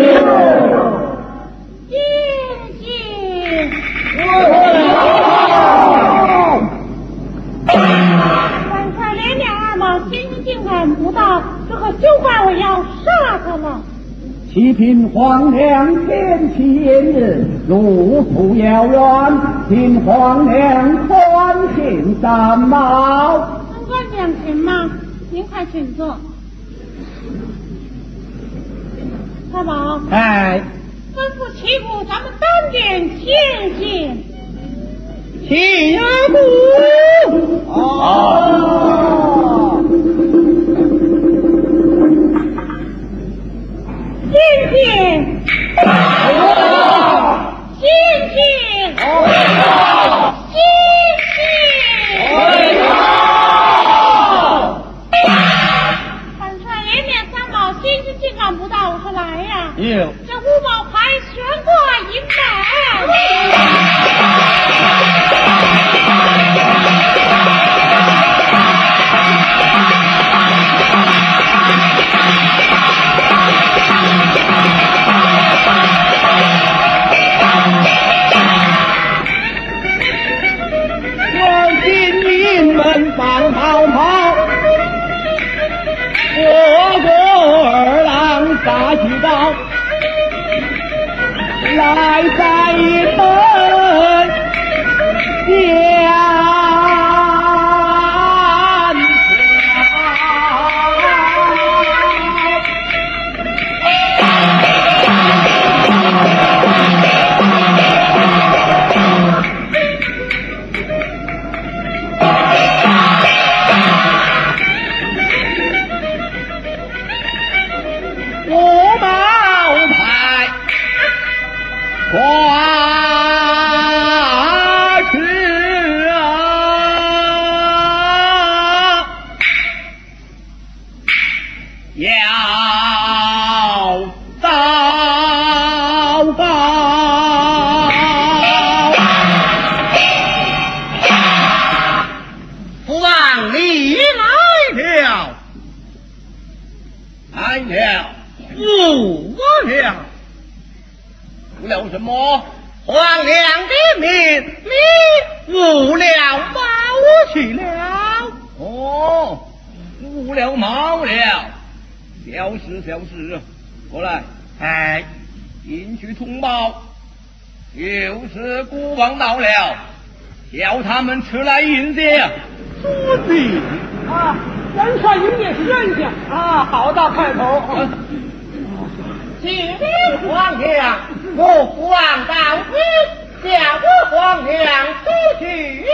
先进。本帅连两二毛，今日竟赶不到，这可休怪我要杀他了。 启禀皇上，天气炎日，路途遥远，请皇上宽限三毛。 本官讲什么？您快请坐。太保， 哎， 吩咐齐鼓，咱们单点先进。 齐鼓。 好。 先进，先进，先进。本帅连点三宝，今日竟赶不到，我说来呀！这五宝牌全过银板。 放跑跑，我国二郎大喜道，来在门前。 了什么？皇娘的命，你误了毛去了。哦，误了毛了。小事小事，过来。哎，进去通报， 又是孤王到了，叫他们出来迎接。 朱棣啊，元帅迎接丞相啊，好大派头。 启禀皇上，我父王到此，叫我皇上出去。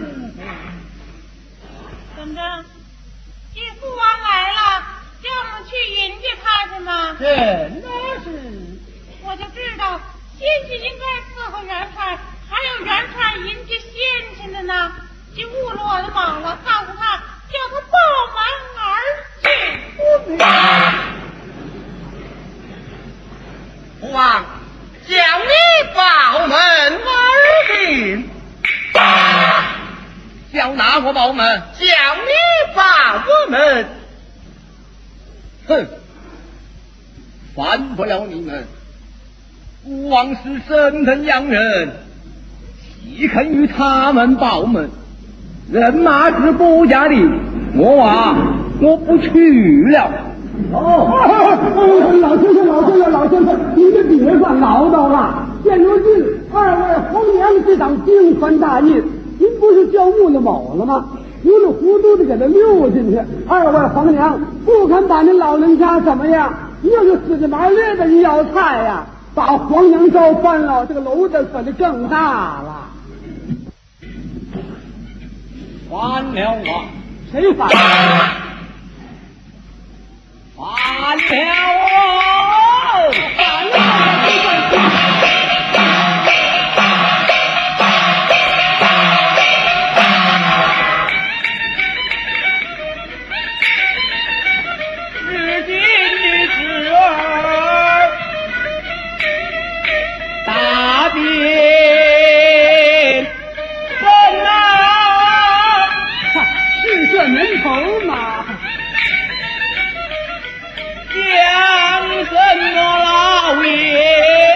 等着，你父王来了，叫我们去迎接他是吗？ 真的是。 我就知道，先是应该伺候元帅，还有元帅迎接先生的呢。就误了我的忙了，告诉他，叫他报门而去。 父王，叫你报门而进。 叫哪个报门？ 叫你报我们。 哼，犯不了你们。孤王是身份洋人，岂肯与他们报门？人马是国家的，我不去了。 老先生，您就别算唠叨了。现如今二位皇娘这场经传大印，您不是叫误了某了吗？糊里糊涂的给他溜进去，二位皇娘不肯把您老人家怎么样？又是死乞白赖的要菜呀，把皇娘招翻了，这个篓子可就更大了。 反了我！ 谁反了？ 反了我！ 反了！ 至今的事儿，大变真啊！ 是这年头嘛。 讲什么老爷，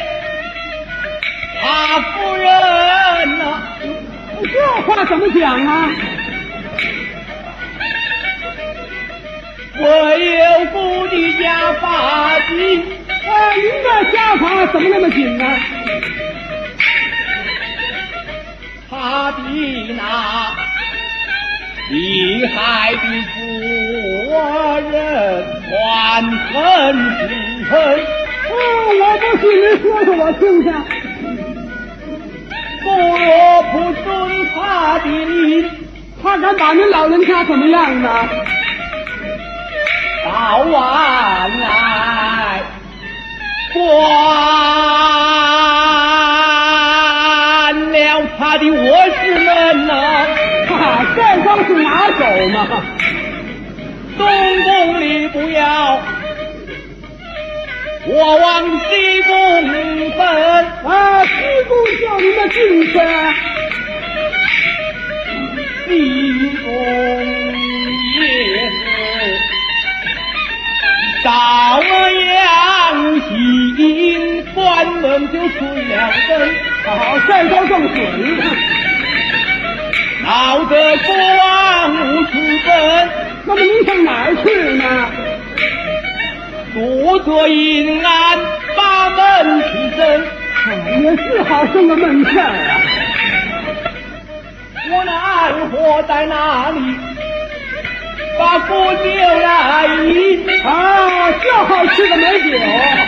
他夫人呐、 这话怎么讲啊？ 唯有故的家法紧， 您这家法怎么那么紧呢？ 他的那厉害的夫人还很是恨。 我不信，您说说我听听。 不若不遵他的令， 他敢把您老人家怎么样呢？ 到晚来关了他的卧室门呐、 这倒是拿手嘛。 东宫里不要，我往西宫奔。 西宫叫您的进去。 西宫也是到了阳西，关门就吹了灯。 好，这都更准。 闹得国王无处奔， 那么您上哪儿去呢？ 故作阴暗，把门提升。 也是好生个闷事儿啊。 我那二货在哪里？把锅酒来饮。 就好吃个美酒。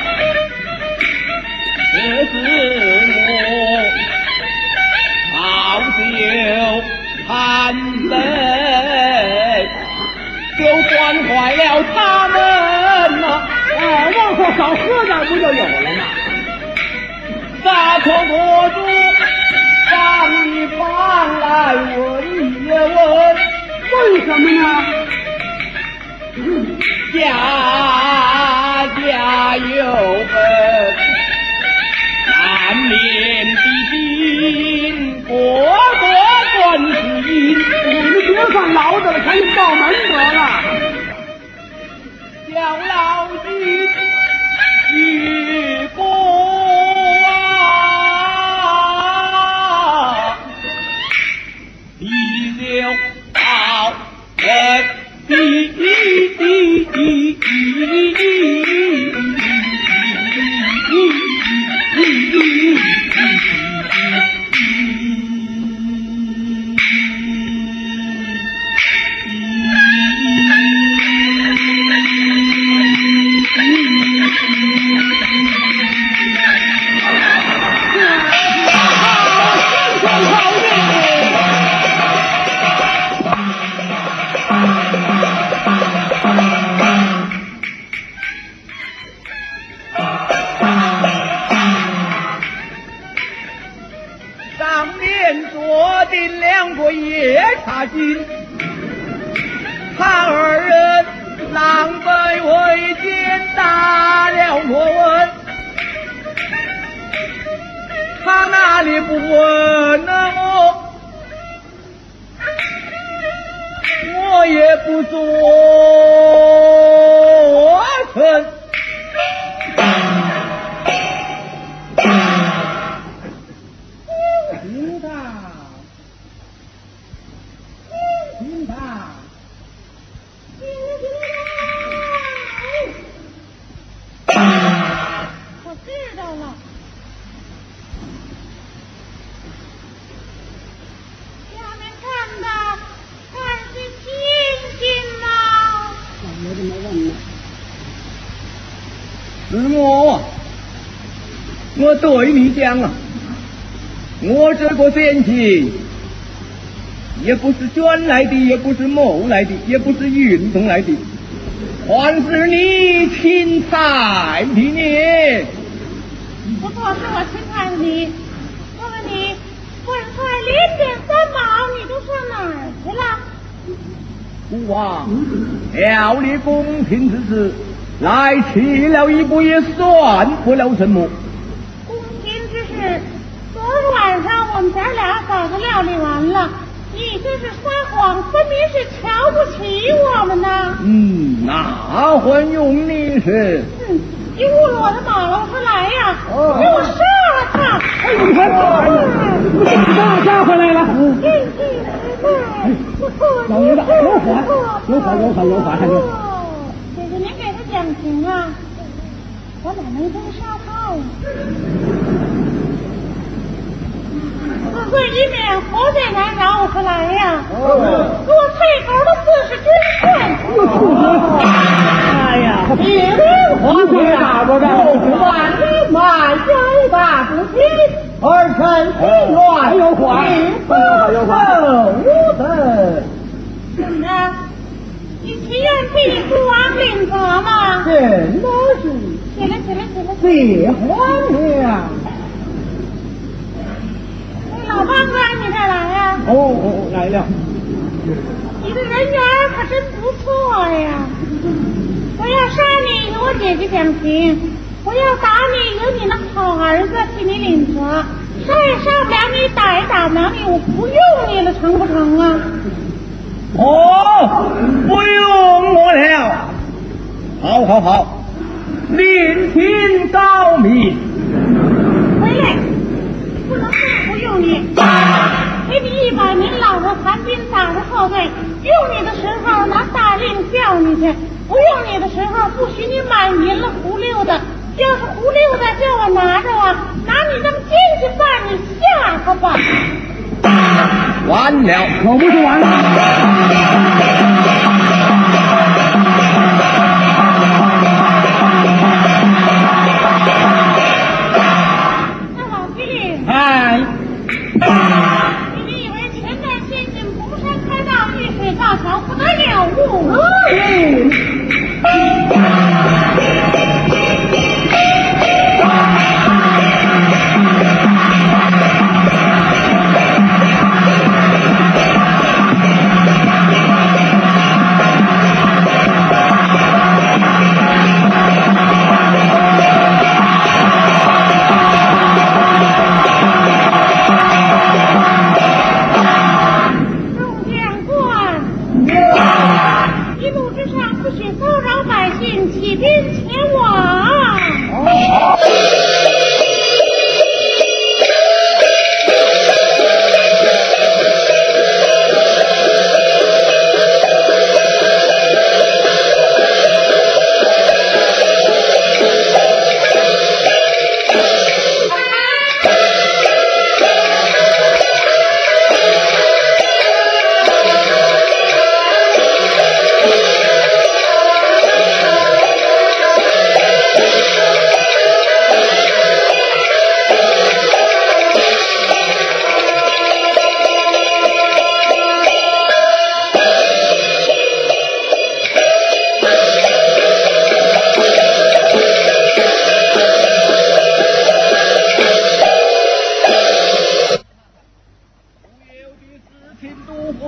这是我好酒贪杯，就惯坏了他们呐、 往后少喝点不就有了吗？ 大错国主放一放来问一问， 为什么呢？ 家家有本难念的经，国国关是因。 你们别算劳的了，赶紧报门得了。 小老君与公啊，你留好人的。 当年做定2个夜叉精，他2人狼狈为奸，打了我问，他哪里不问呢？我也不做成。 听他， 我知道了。下面看的看是星星呐。 我怎么问呢？ 是我对你讲啊，我这个仙气也不是捐来的，也不是谋来的，也不是运动来的，还是你钦差的你。 不错，是我钦差的你。问问你，本帅连点3毛，你都上哪儿去了？ 父王，条理公平之事，来迟了一步也算不了什么。 公平之事，昨儿晚上我们咱俩早就料理完了。你这是撒谎，分明是瞧不起我们呐！ 哪会用你是？ 你误了我的马了，我说来呀，给我杀了他！ 哎，你看，杀回来了。老爷子，有法，还有。 姐姐，您给他讲情啊？我哪能真杀他呀？自罪以免活罪难饶，我说来呀！给我配头的40军棍！ 哎呀，你们皇上不万里满江大不齐，儿臣心乱， 有话， 无子。 怎么着？你情愿替父王领责吗？ 什么事？ 起来！ 谢皇上。 老帮官，你这来呀？ 来了。 你的人缘可真不错呀！我要杀你，有我姐姐讲情；我要打你，有你那好儿子替你领责。杀也杀不了你，打也打不了你，我不用你了，成不成啊？ 不用我了。好，另请高明。 回来，不能不用你。给你100名老弱残兵打着后队，用你的时候拿大令叫你去，不用你的时候不许你满银了胡溜的。要是胡溜的叫我拿着啊，拿你当奸细办你下头吧。 完了， 可不是完了。 那老司令，你以为前段先进洪山开道，遇水造桥不得了误？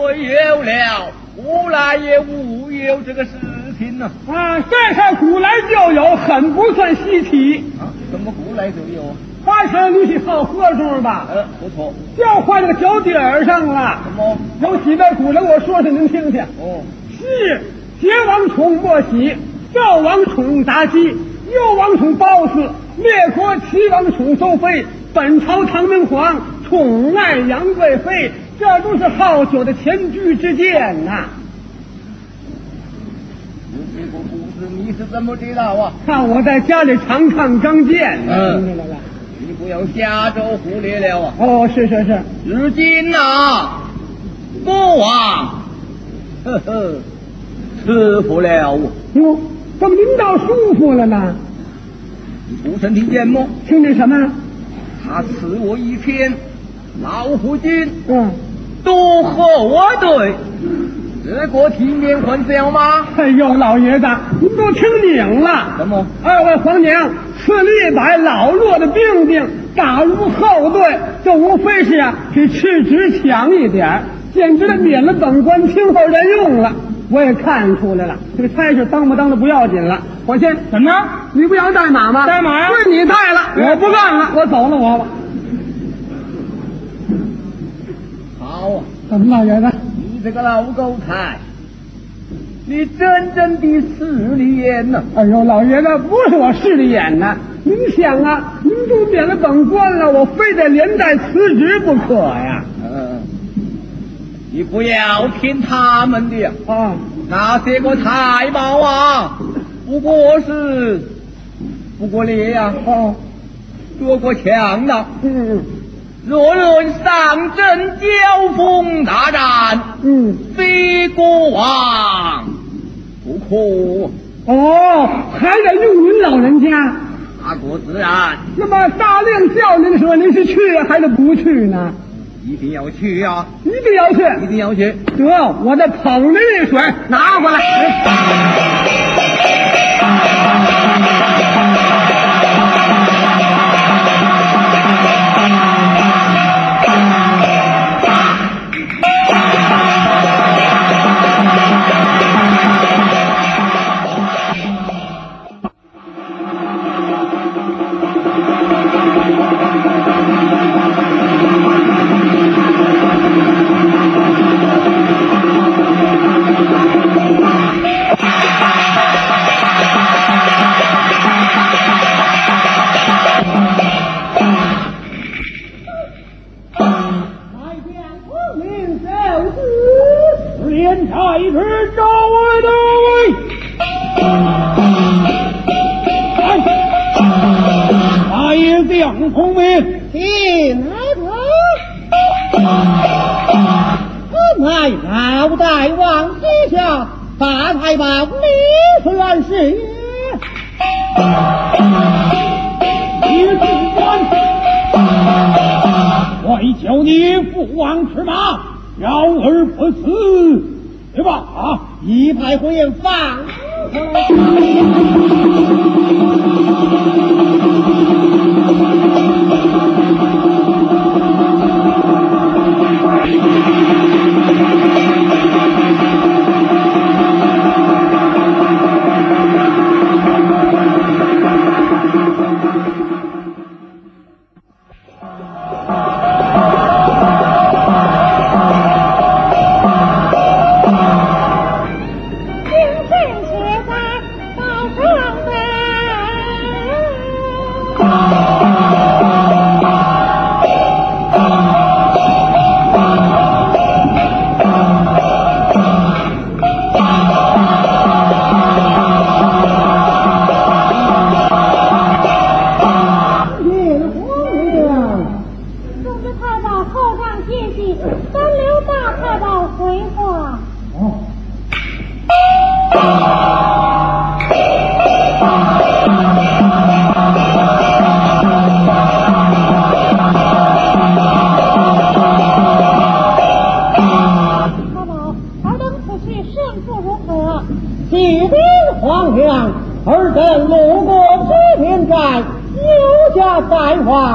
虽有了，古来也无有这个事情呢。 啊，这事古来就有，很不算稀奇。 啊，怎么古来就有？ 花生你是好和尚吧？ 不错。 就画这个脚底儿上了。 怎么？ 有几段古人我说说您听听。 哦。 是桀王宠莫喜，赵王宠妲己，右王宠褒姒，列国齐王宠周妃，本朝唐明皇宠爱杨贵妃，这都是好酒的前居之鉴呐。 这个故事你是怎么知道啊？ 看我在家里常看刚见。 你不要瞎诌胡咧了啊！ 哦，是。 如今呐，国王，赐福了。 哟，怎么您倒舒服了呢？ 你不曾听见吗？ 听见什么？ 他赐我一片老虎军， 都和我对。这个听见还小吗？ 哎呦，老爷子，您都听明了。 怎么？ 二位皇娘赐1百老弱的兵丁，打入后队，这无非是比斥职强一点，简直的免了本官听候任用了。我也看出来了，这个差事当不当的不要紧了。伙计，怎么着？你不要带马吗？带马呀！是你带了，我不干了，我走了，我。 好啊！ 怎么，老爷子？ 你这个老狗才，你真正的势利眼呐！ 哎呦，老爷子，不是我势利眼呐！您想啊，您都免了本官了，我非得连带辞职不可呀！ 你不要听他们的啊！ 那些个太保啊，不过烈呀，多过强的。若论上阵交锋大战，非国王不可。 还得用您老人家。 大国自然。 那么大令叫您说，您是去还是不去呢？ 一定要去啊！ 一定要去， 一定要去。 得，我的捧着一水拿过来。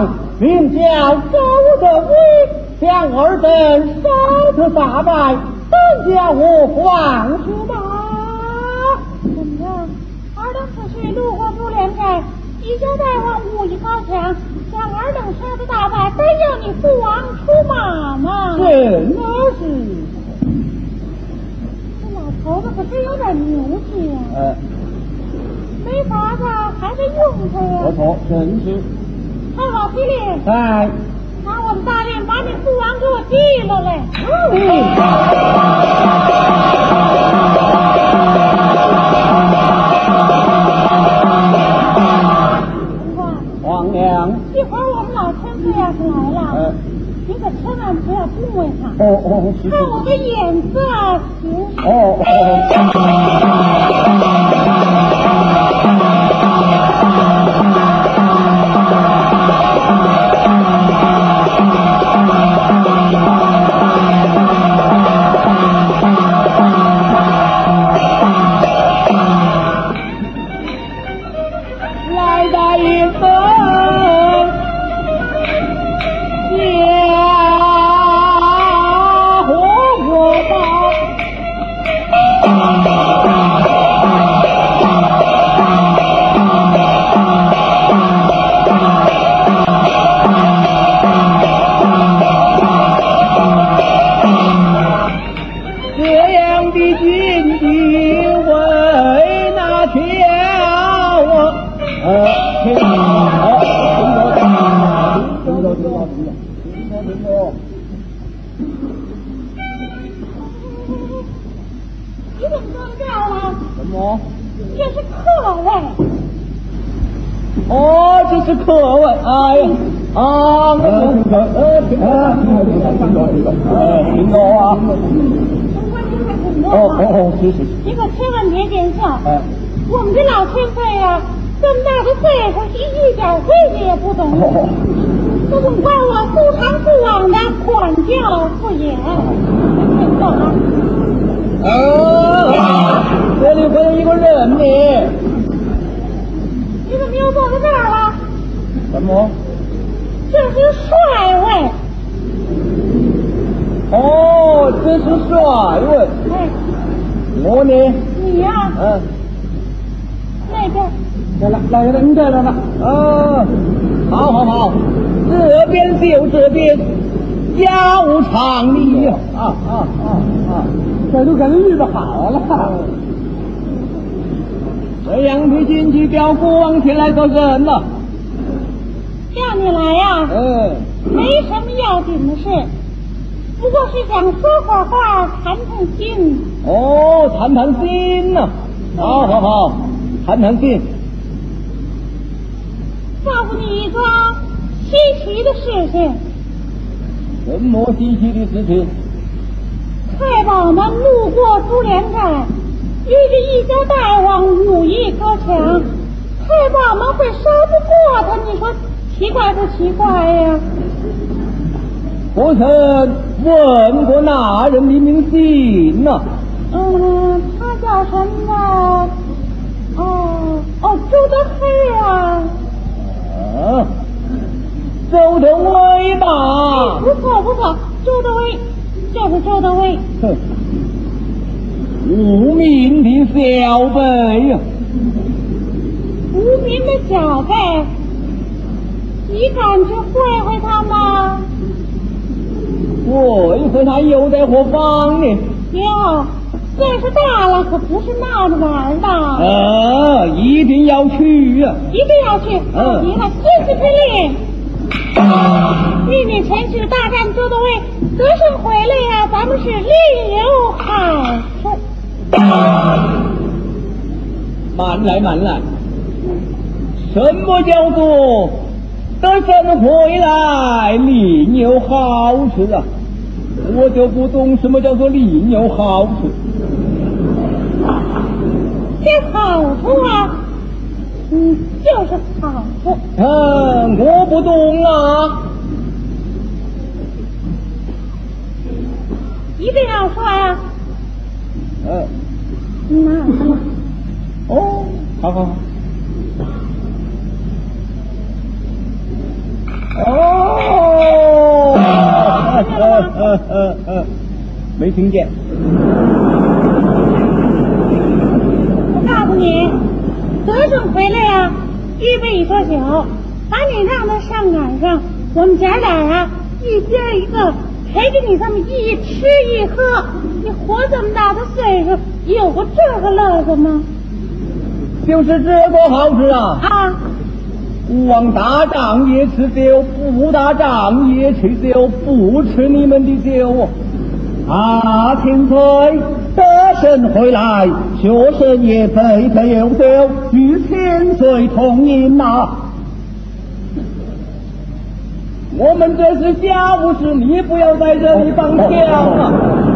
名叫周德威，将尔等杀得大败， 等叫我放出吧。 怎么着？尔等此去路过珠帘寨，一交大王武艺高强，将尔等杀得大败，非要你父王出马吗？ 真的是。 这老头子可是有点牛气啊！没法子，还得用他呀。 不错，真是。 太老司令， 哎， 拿我的大令把你父王给我提了来。 皇娘， 一会儿我们老天妃要是来了，你可千万不要恭维他。看我的眼色行。 来大一份家伙吧。这样的禁忌为哪条听着。 你怎么到这儿了？ 什么？ 这是客位。 哦，这是客位。哎呀，听着啊。是。 你可千万别见笑。我们这老天妃啊，这么大个岁数，一点规矩也不懂。都不怪我不长不往的管教不严。 这里会有一个人呢。 你怎么又坐在这儿了？ 什么？ 这是帅位。 哦，这是帅位。我呢？ 你呀？那边。 来，你这边吧。好，这边就这边，家务常理呀。这都给人预备好了。这样的禁忌叫国王前来做人了。 叫你来呀？没什么要紧的事，不过是想说会儿话，谈谈心。 谈心呢。好，谈心。 告诉你一桩稀奇的事情。 什么稀奇的事情？ 太保们路过珠帘寨，遇着一家大王武艺高强，太保们会烧不过他，你说奇怪不奇怪呀？ 我曾问过那人的名姓呢。 他叫什么？周德黑啊。 周德威吧？ 不错，周德威，就是周德威。 无名的小辈呀。 无名的小辈，你敢去会他吗？ 会他又在何方呢？ 哟，岁数大了，可不是闹着玩的。 一定要去呀！ 一定要去！好极了，遵旨之令。秘密前去大战周德威，得胜回来呀，咱们是另有好处。 慢来，什么叫做得胜回来另有好处啊？我就不懂什么叫做另有好处。 这好处啊，就是好处。 我不懂啊。 一定要说呀。拿什么？ 好。 没听见。 我告诉你，德胜回来呀，预备一桌酒，把你让到上杆上，我们姐俩啊，一边一个陪着你这么一吃一喝。你活这么大的岁数，有过这个乐子吗？ 就是这个好事啊！ 啊！ 王大丈也吃酒，副大丈也吃酒，不吃你们的酒。 啊，听说德胜回来，学生也背背有酒，与千岁同饮呐。 我们这是家务事，你不要在这里放枪啊！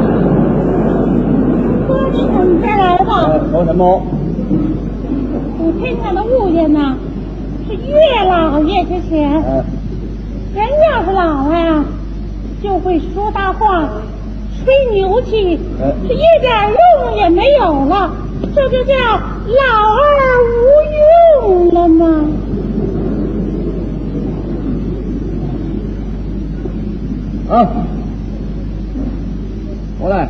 说什么来吧？ 说什么？ 我天上的物件呐，是越老越值钱。人要是老了呀，就会说大话，吹牛气，是一点用也没有了，这就叫老而无用了吗？ 啊，过来。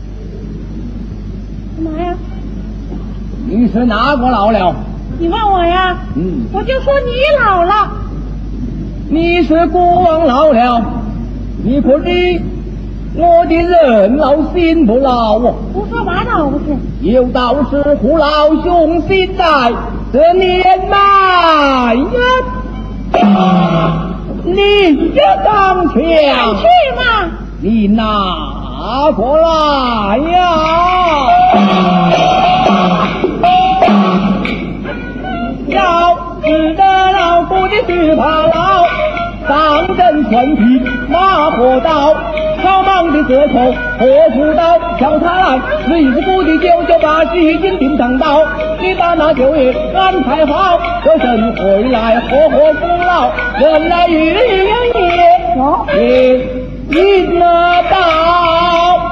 干嘛呀？ 你是哪个老了？ 你问我呀？我就说你老了。 你是国王老了，你可知我的人老心不老啊？ 胡说八道不是？ 有道是父老兄心在，这年迈呀，你这当枪去嘛！ 你拿过来呀！要值得老夫的是怕老，上阵传皮马火刀，草莽的折头破斧刀，叫他来日子不的酒把西京定当刀，你把那酒也安排好，这人回来活活不老，人来雨也赢得到。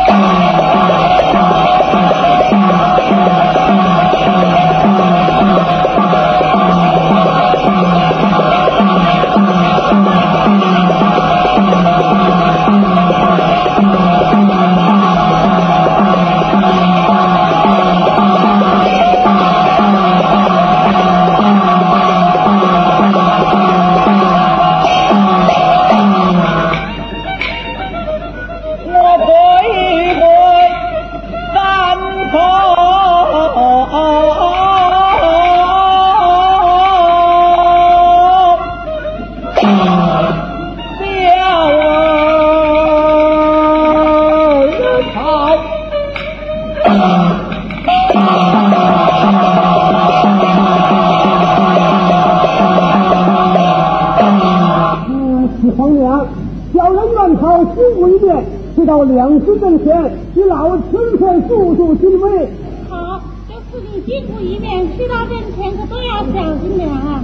直到两时阵前，你老春天速速进位。 好，这四弟辛苦一面，去到阵前可都要小心点啊！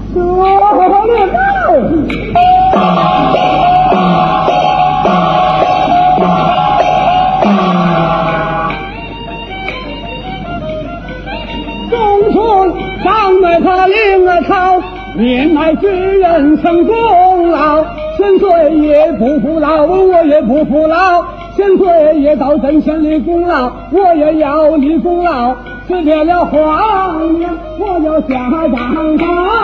中村上来他领了朝，年迈之人成功劳，千岁也不服老，我也不服老。千岁也到阵前立功劳，我也要立功劳。吃遍了皇娘，我要下当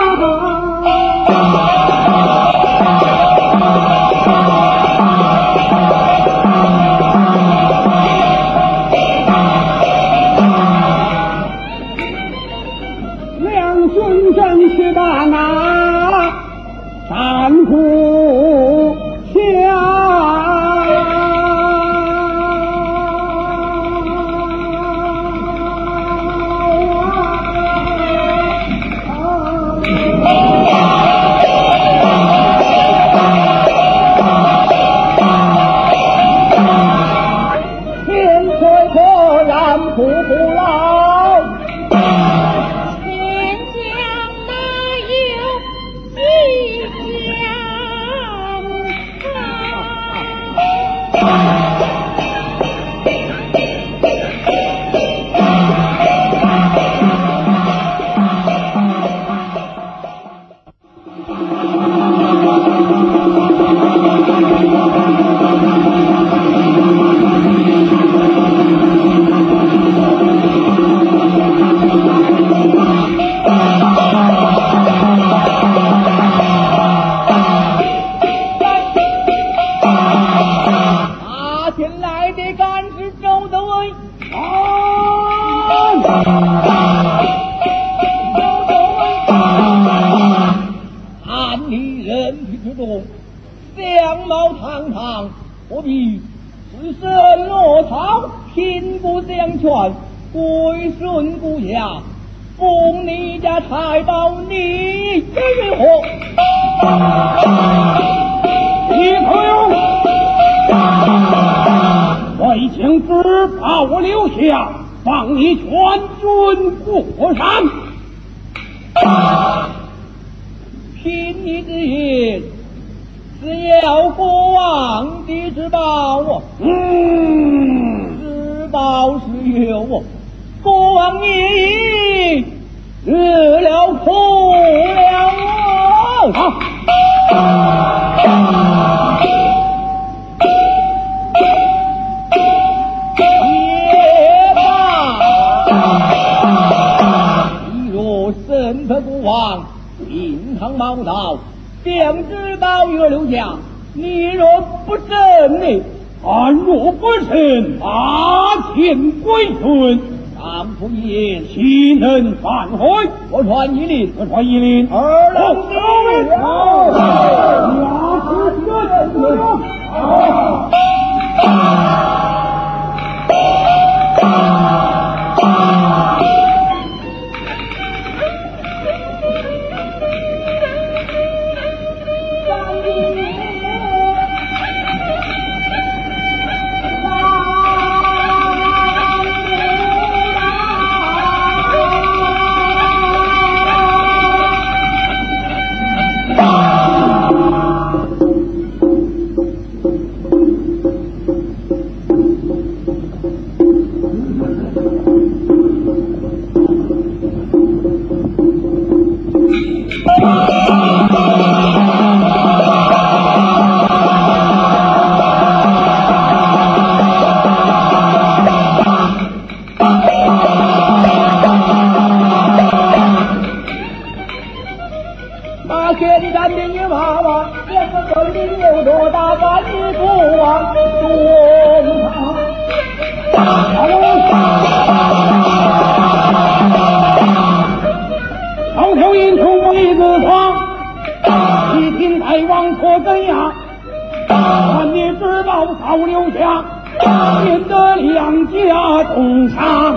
两军阵去把那山谷下。 那天来的赶是周德威，看你人品之中，相貌堂堂，不必自身落草，贫不相劝，归顺顾家，奉你家财宝，你这如何？ 李可勇，为请旨把我留下，放你全军过山。 凭你之言，是要国王的之宝啊！之宝是有啊，国王你惹了苦了啊！也罢，你若身份国王，印堂毛道，将之宝月留下，你若不正呢？ 俺若不臣，把钱归顺， 丈夫言， 岂能反悔？ 我传一令， 二郎那现在的女娃娃，两个手里有多大把你不忘中朝条英雄不义自狂，一听太王可怎样？看你之宝早留下，免得两家同杀。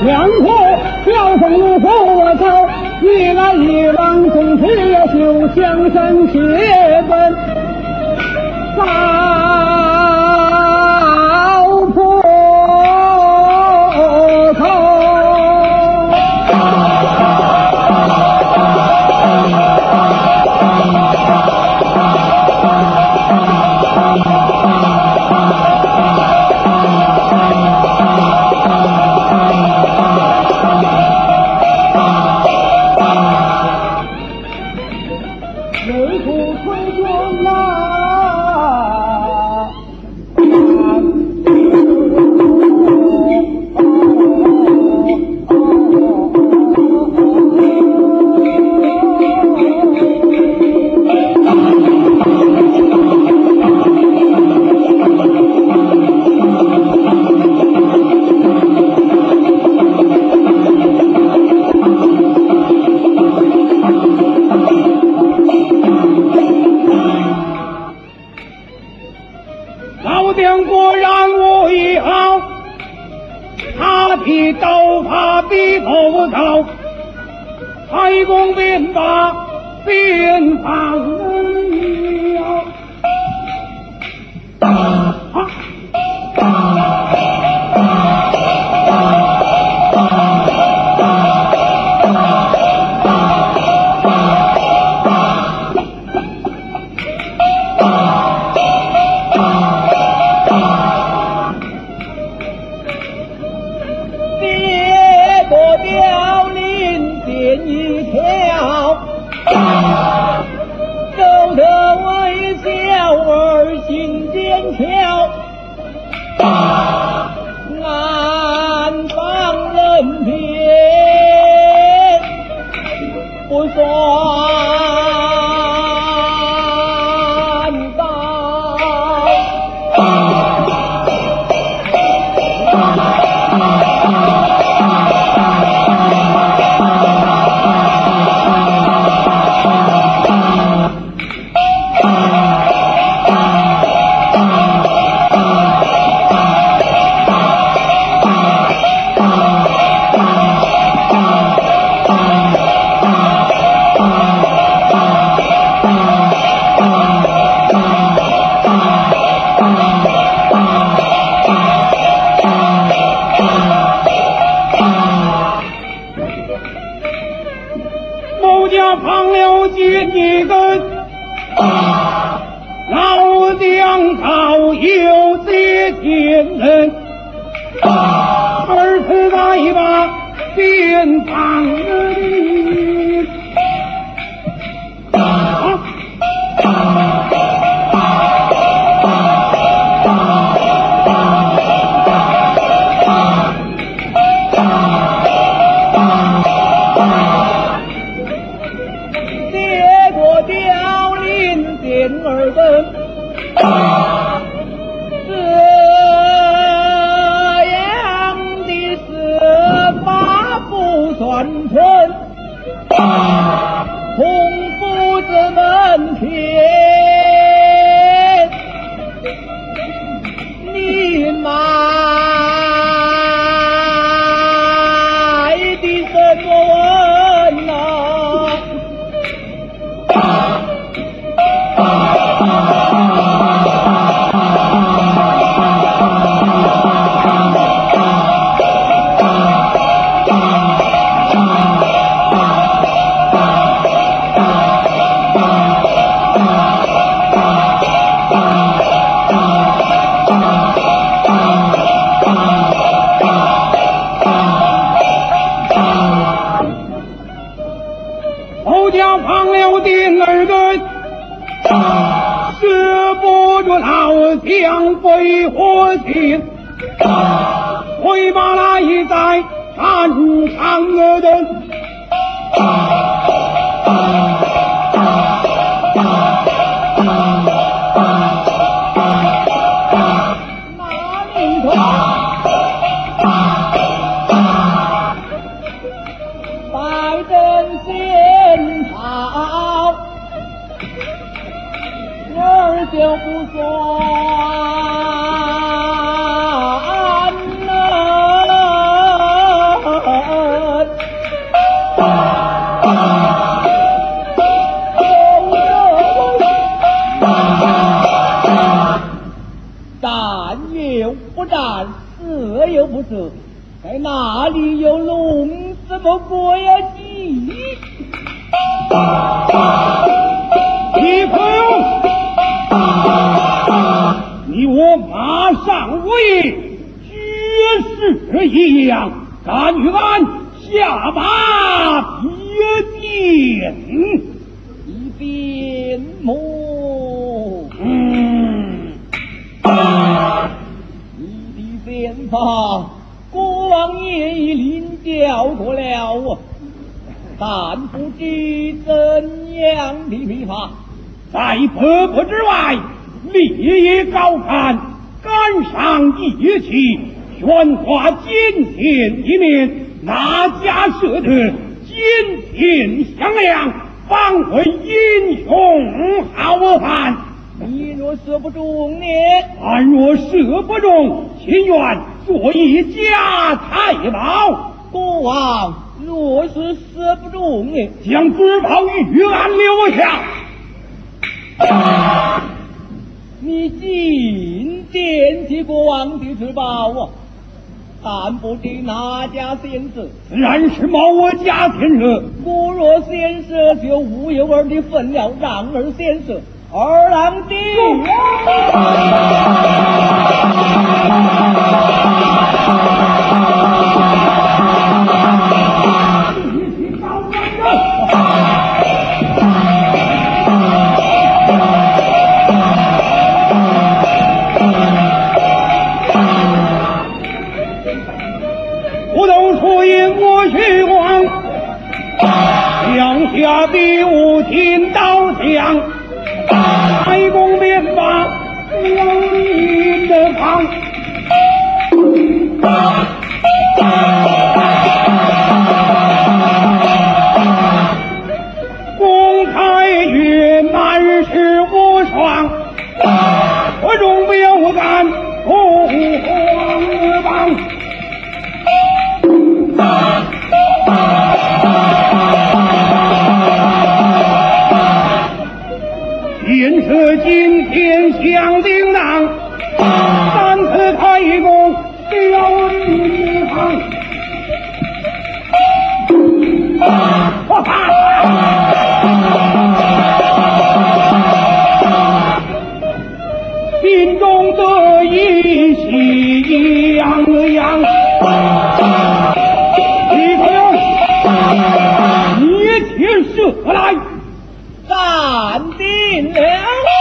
两户叫声如虎我走，一来一往总是修相山铁本老婆头。老店果然无一好，他的刀法比头高，开弓便把边防了。 走得微笑而心坚强，南方人偏不算高。 某家旁了进一根，老将早有些天人，儿子来把边防人。 耳根，这样的事法不算成，孔夫子门前，你买的什么文啊？ 后家旁了第二个，止不住老将飞火箭，回马来在山上的人。 就不算了。 你有龙怎么过呀你？ 李克用，你我马上为绝世一样，敢与俺下马别剑？ 一边么？你的剑法，国王爷已领教过了，但不知怎样的秘法。 在伯伯之外，立业高攀，赶上义气，喧哗金钱一面，哪家舍得金钱响亮，方为英雄好汉。 你若射不中呢？ 俺若射不中，情愿做一家太保。 国王若是射不中呢？ 将纸包与俺留下。 你尽惦记国王的纸包啊，但不知哪家先射。 自然是某家先射。 我若先射，就无有儿的分了，让儿先射。二郎弟， 不都出因我去往，两下比武听刀响。开弓便把有你的旁，公开月满是无双，我终不由敢不慌忙。建设今天响叮当，三次开弓有你旁。心中得意喜洋洋。李克用，你且射来。 站定了。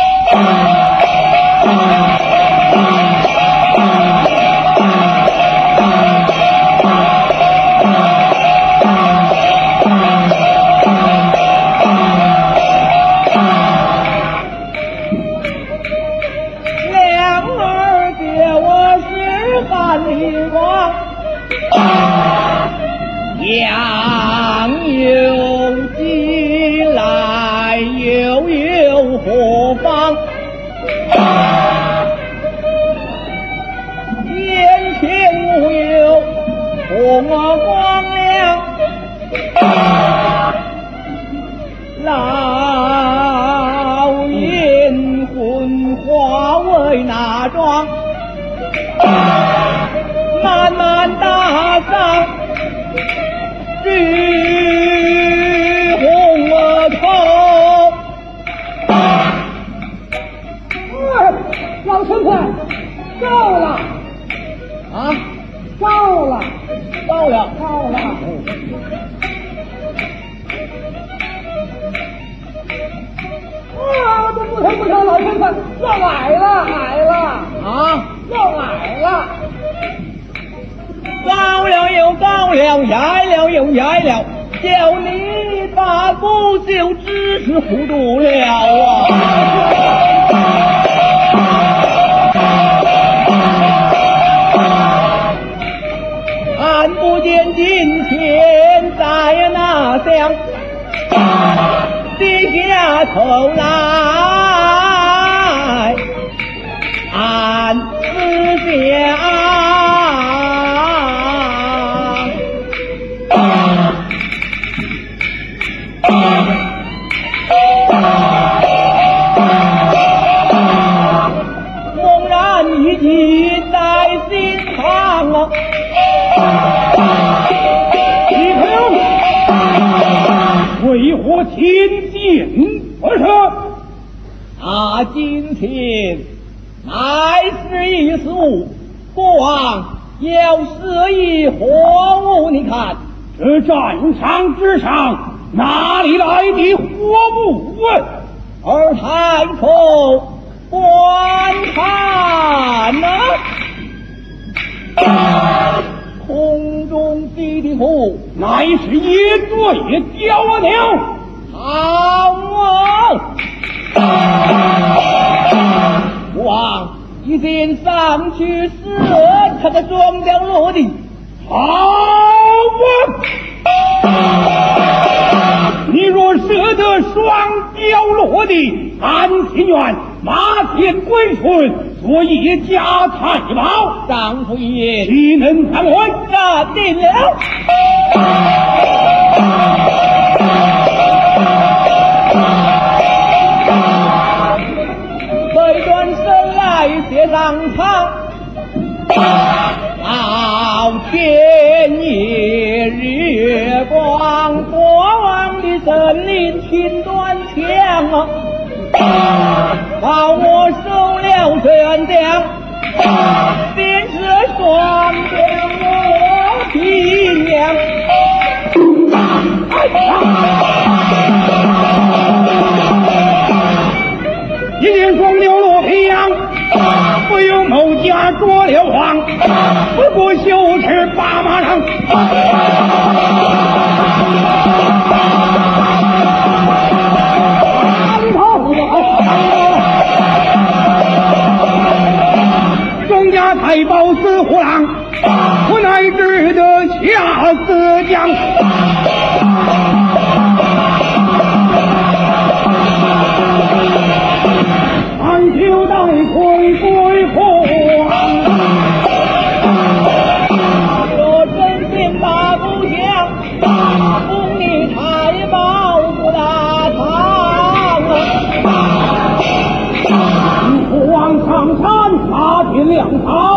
两儿给我示范一光，杨有几来又有何方？眼前无有红光亮，老眼魂化为那桩，慢慢打上绿红头。 老臣官，到了啊， 到了到了， 到了。啊，这不成，老臣官要矮了，矮了啊， 要矮了。 高了又高了，矮了又矮了，叫你把不就只是糊涂了啊！看不见金钱在那厢，低下头来暗思想。猛然一记在心肠啊！ 我亲近不是？ 那金钱乃是一术，国王有事以何物？你看这战场之上哪里来的活物？ 而太守观看呢？空中飞的虎， 乃是野罪雕鸟。 好王已经上去射他的双雕落地。 好你若舍得双雕落地，俺情愿马前归顺，做一家财宝。 丈夫一言， 岂能反悔？ 站定了。推转身来写上场，到天夜日光，国王的神灵亲端枪啊，把我收了真将，便是双枪我亲娘。 一见双流落平阳，不由某家捉了王，不过羞耻八马上。庄家太保死虎狼，我乃只得下死将。俺就待回归还。 若真心把不降，封你太保不大堂啊！ 虎王上山，马天亮堂。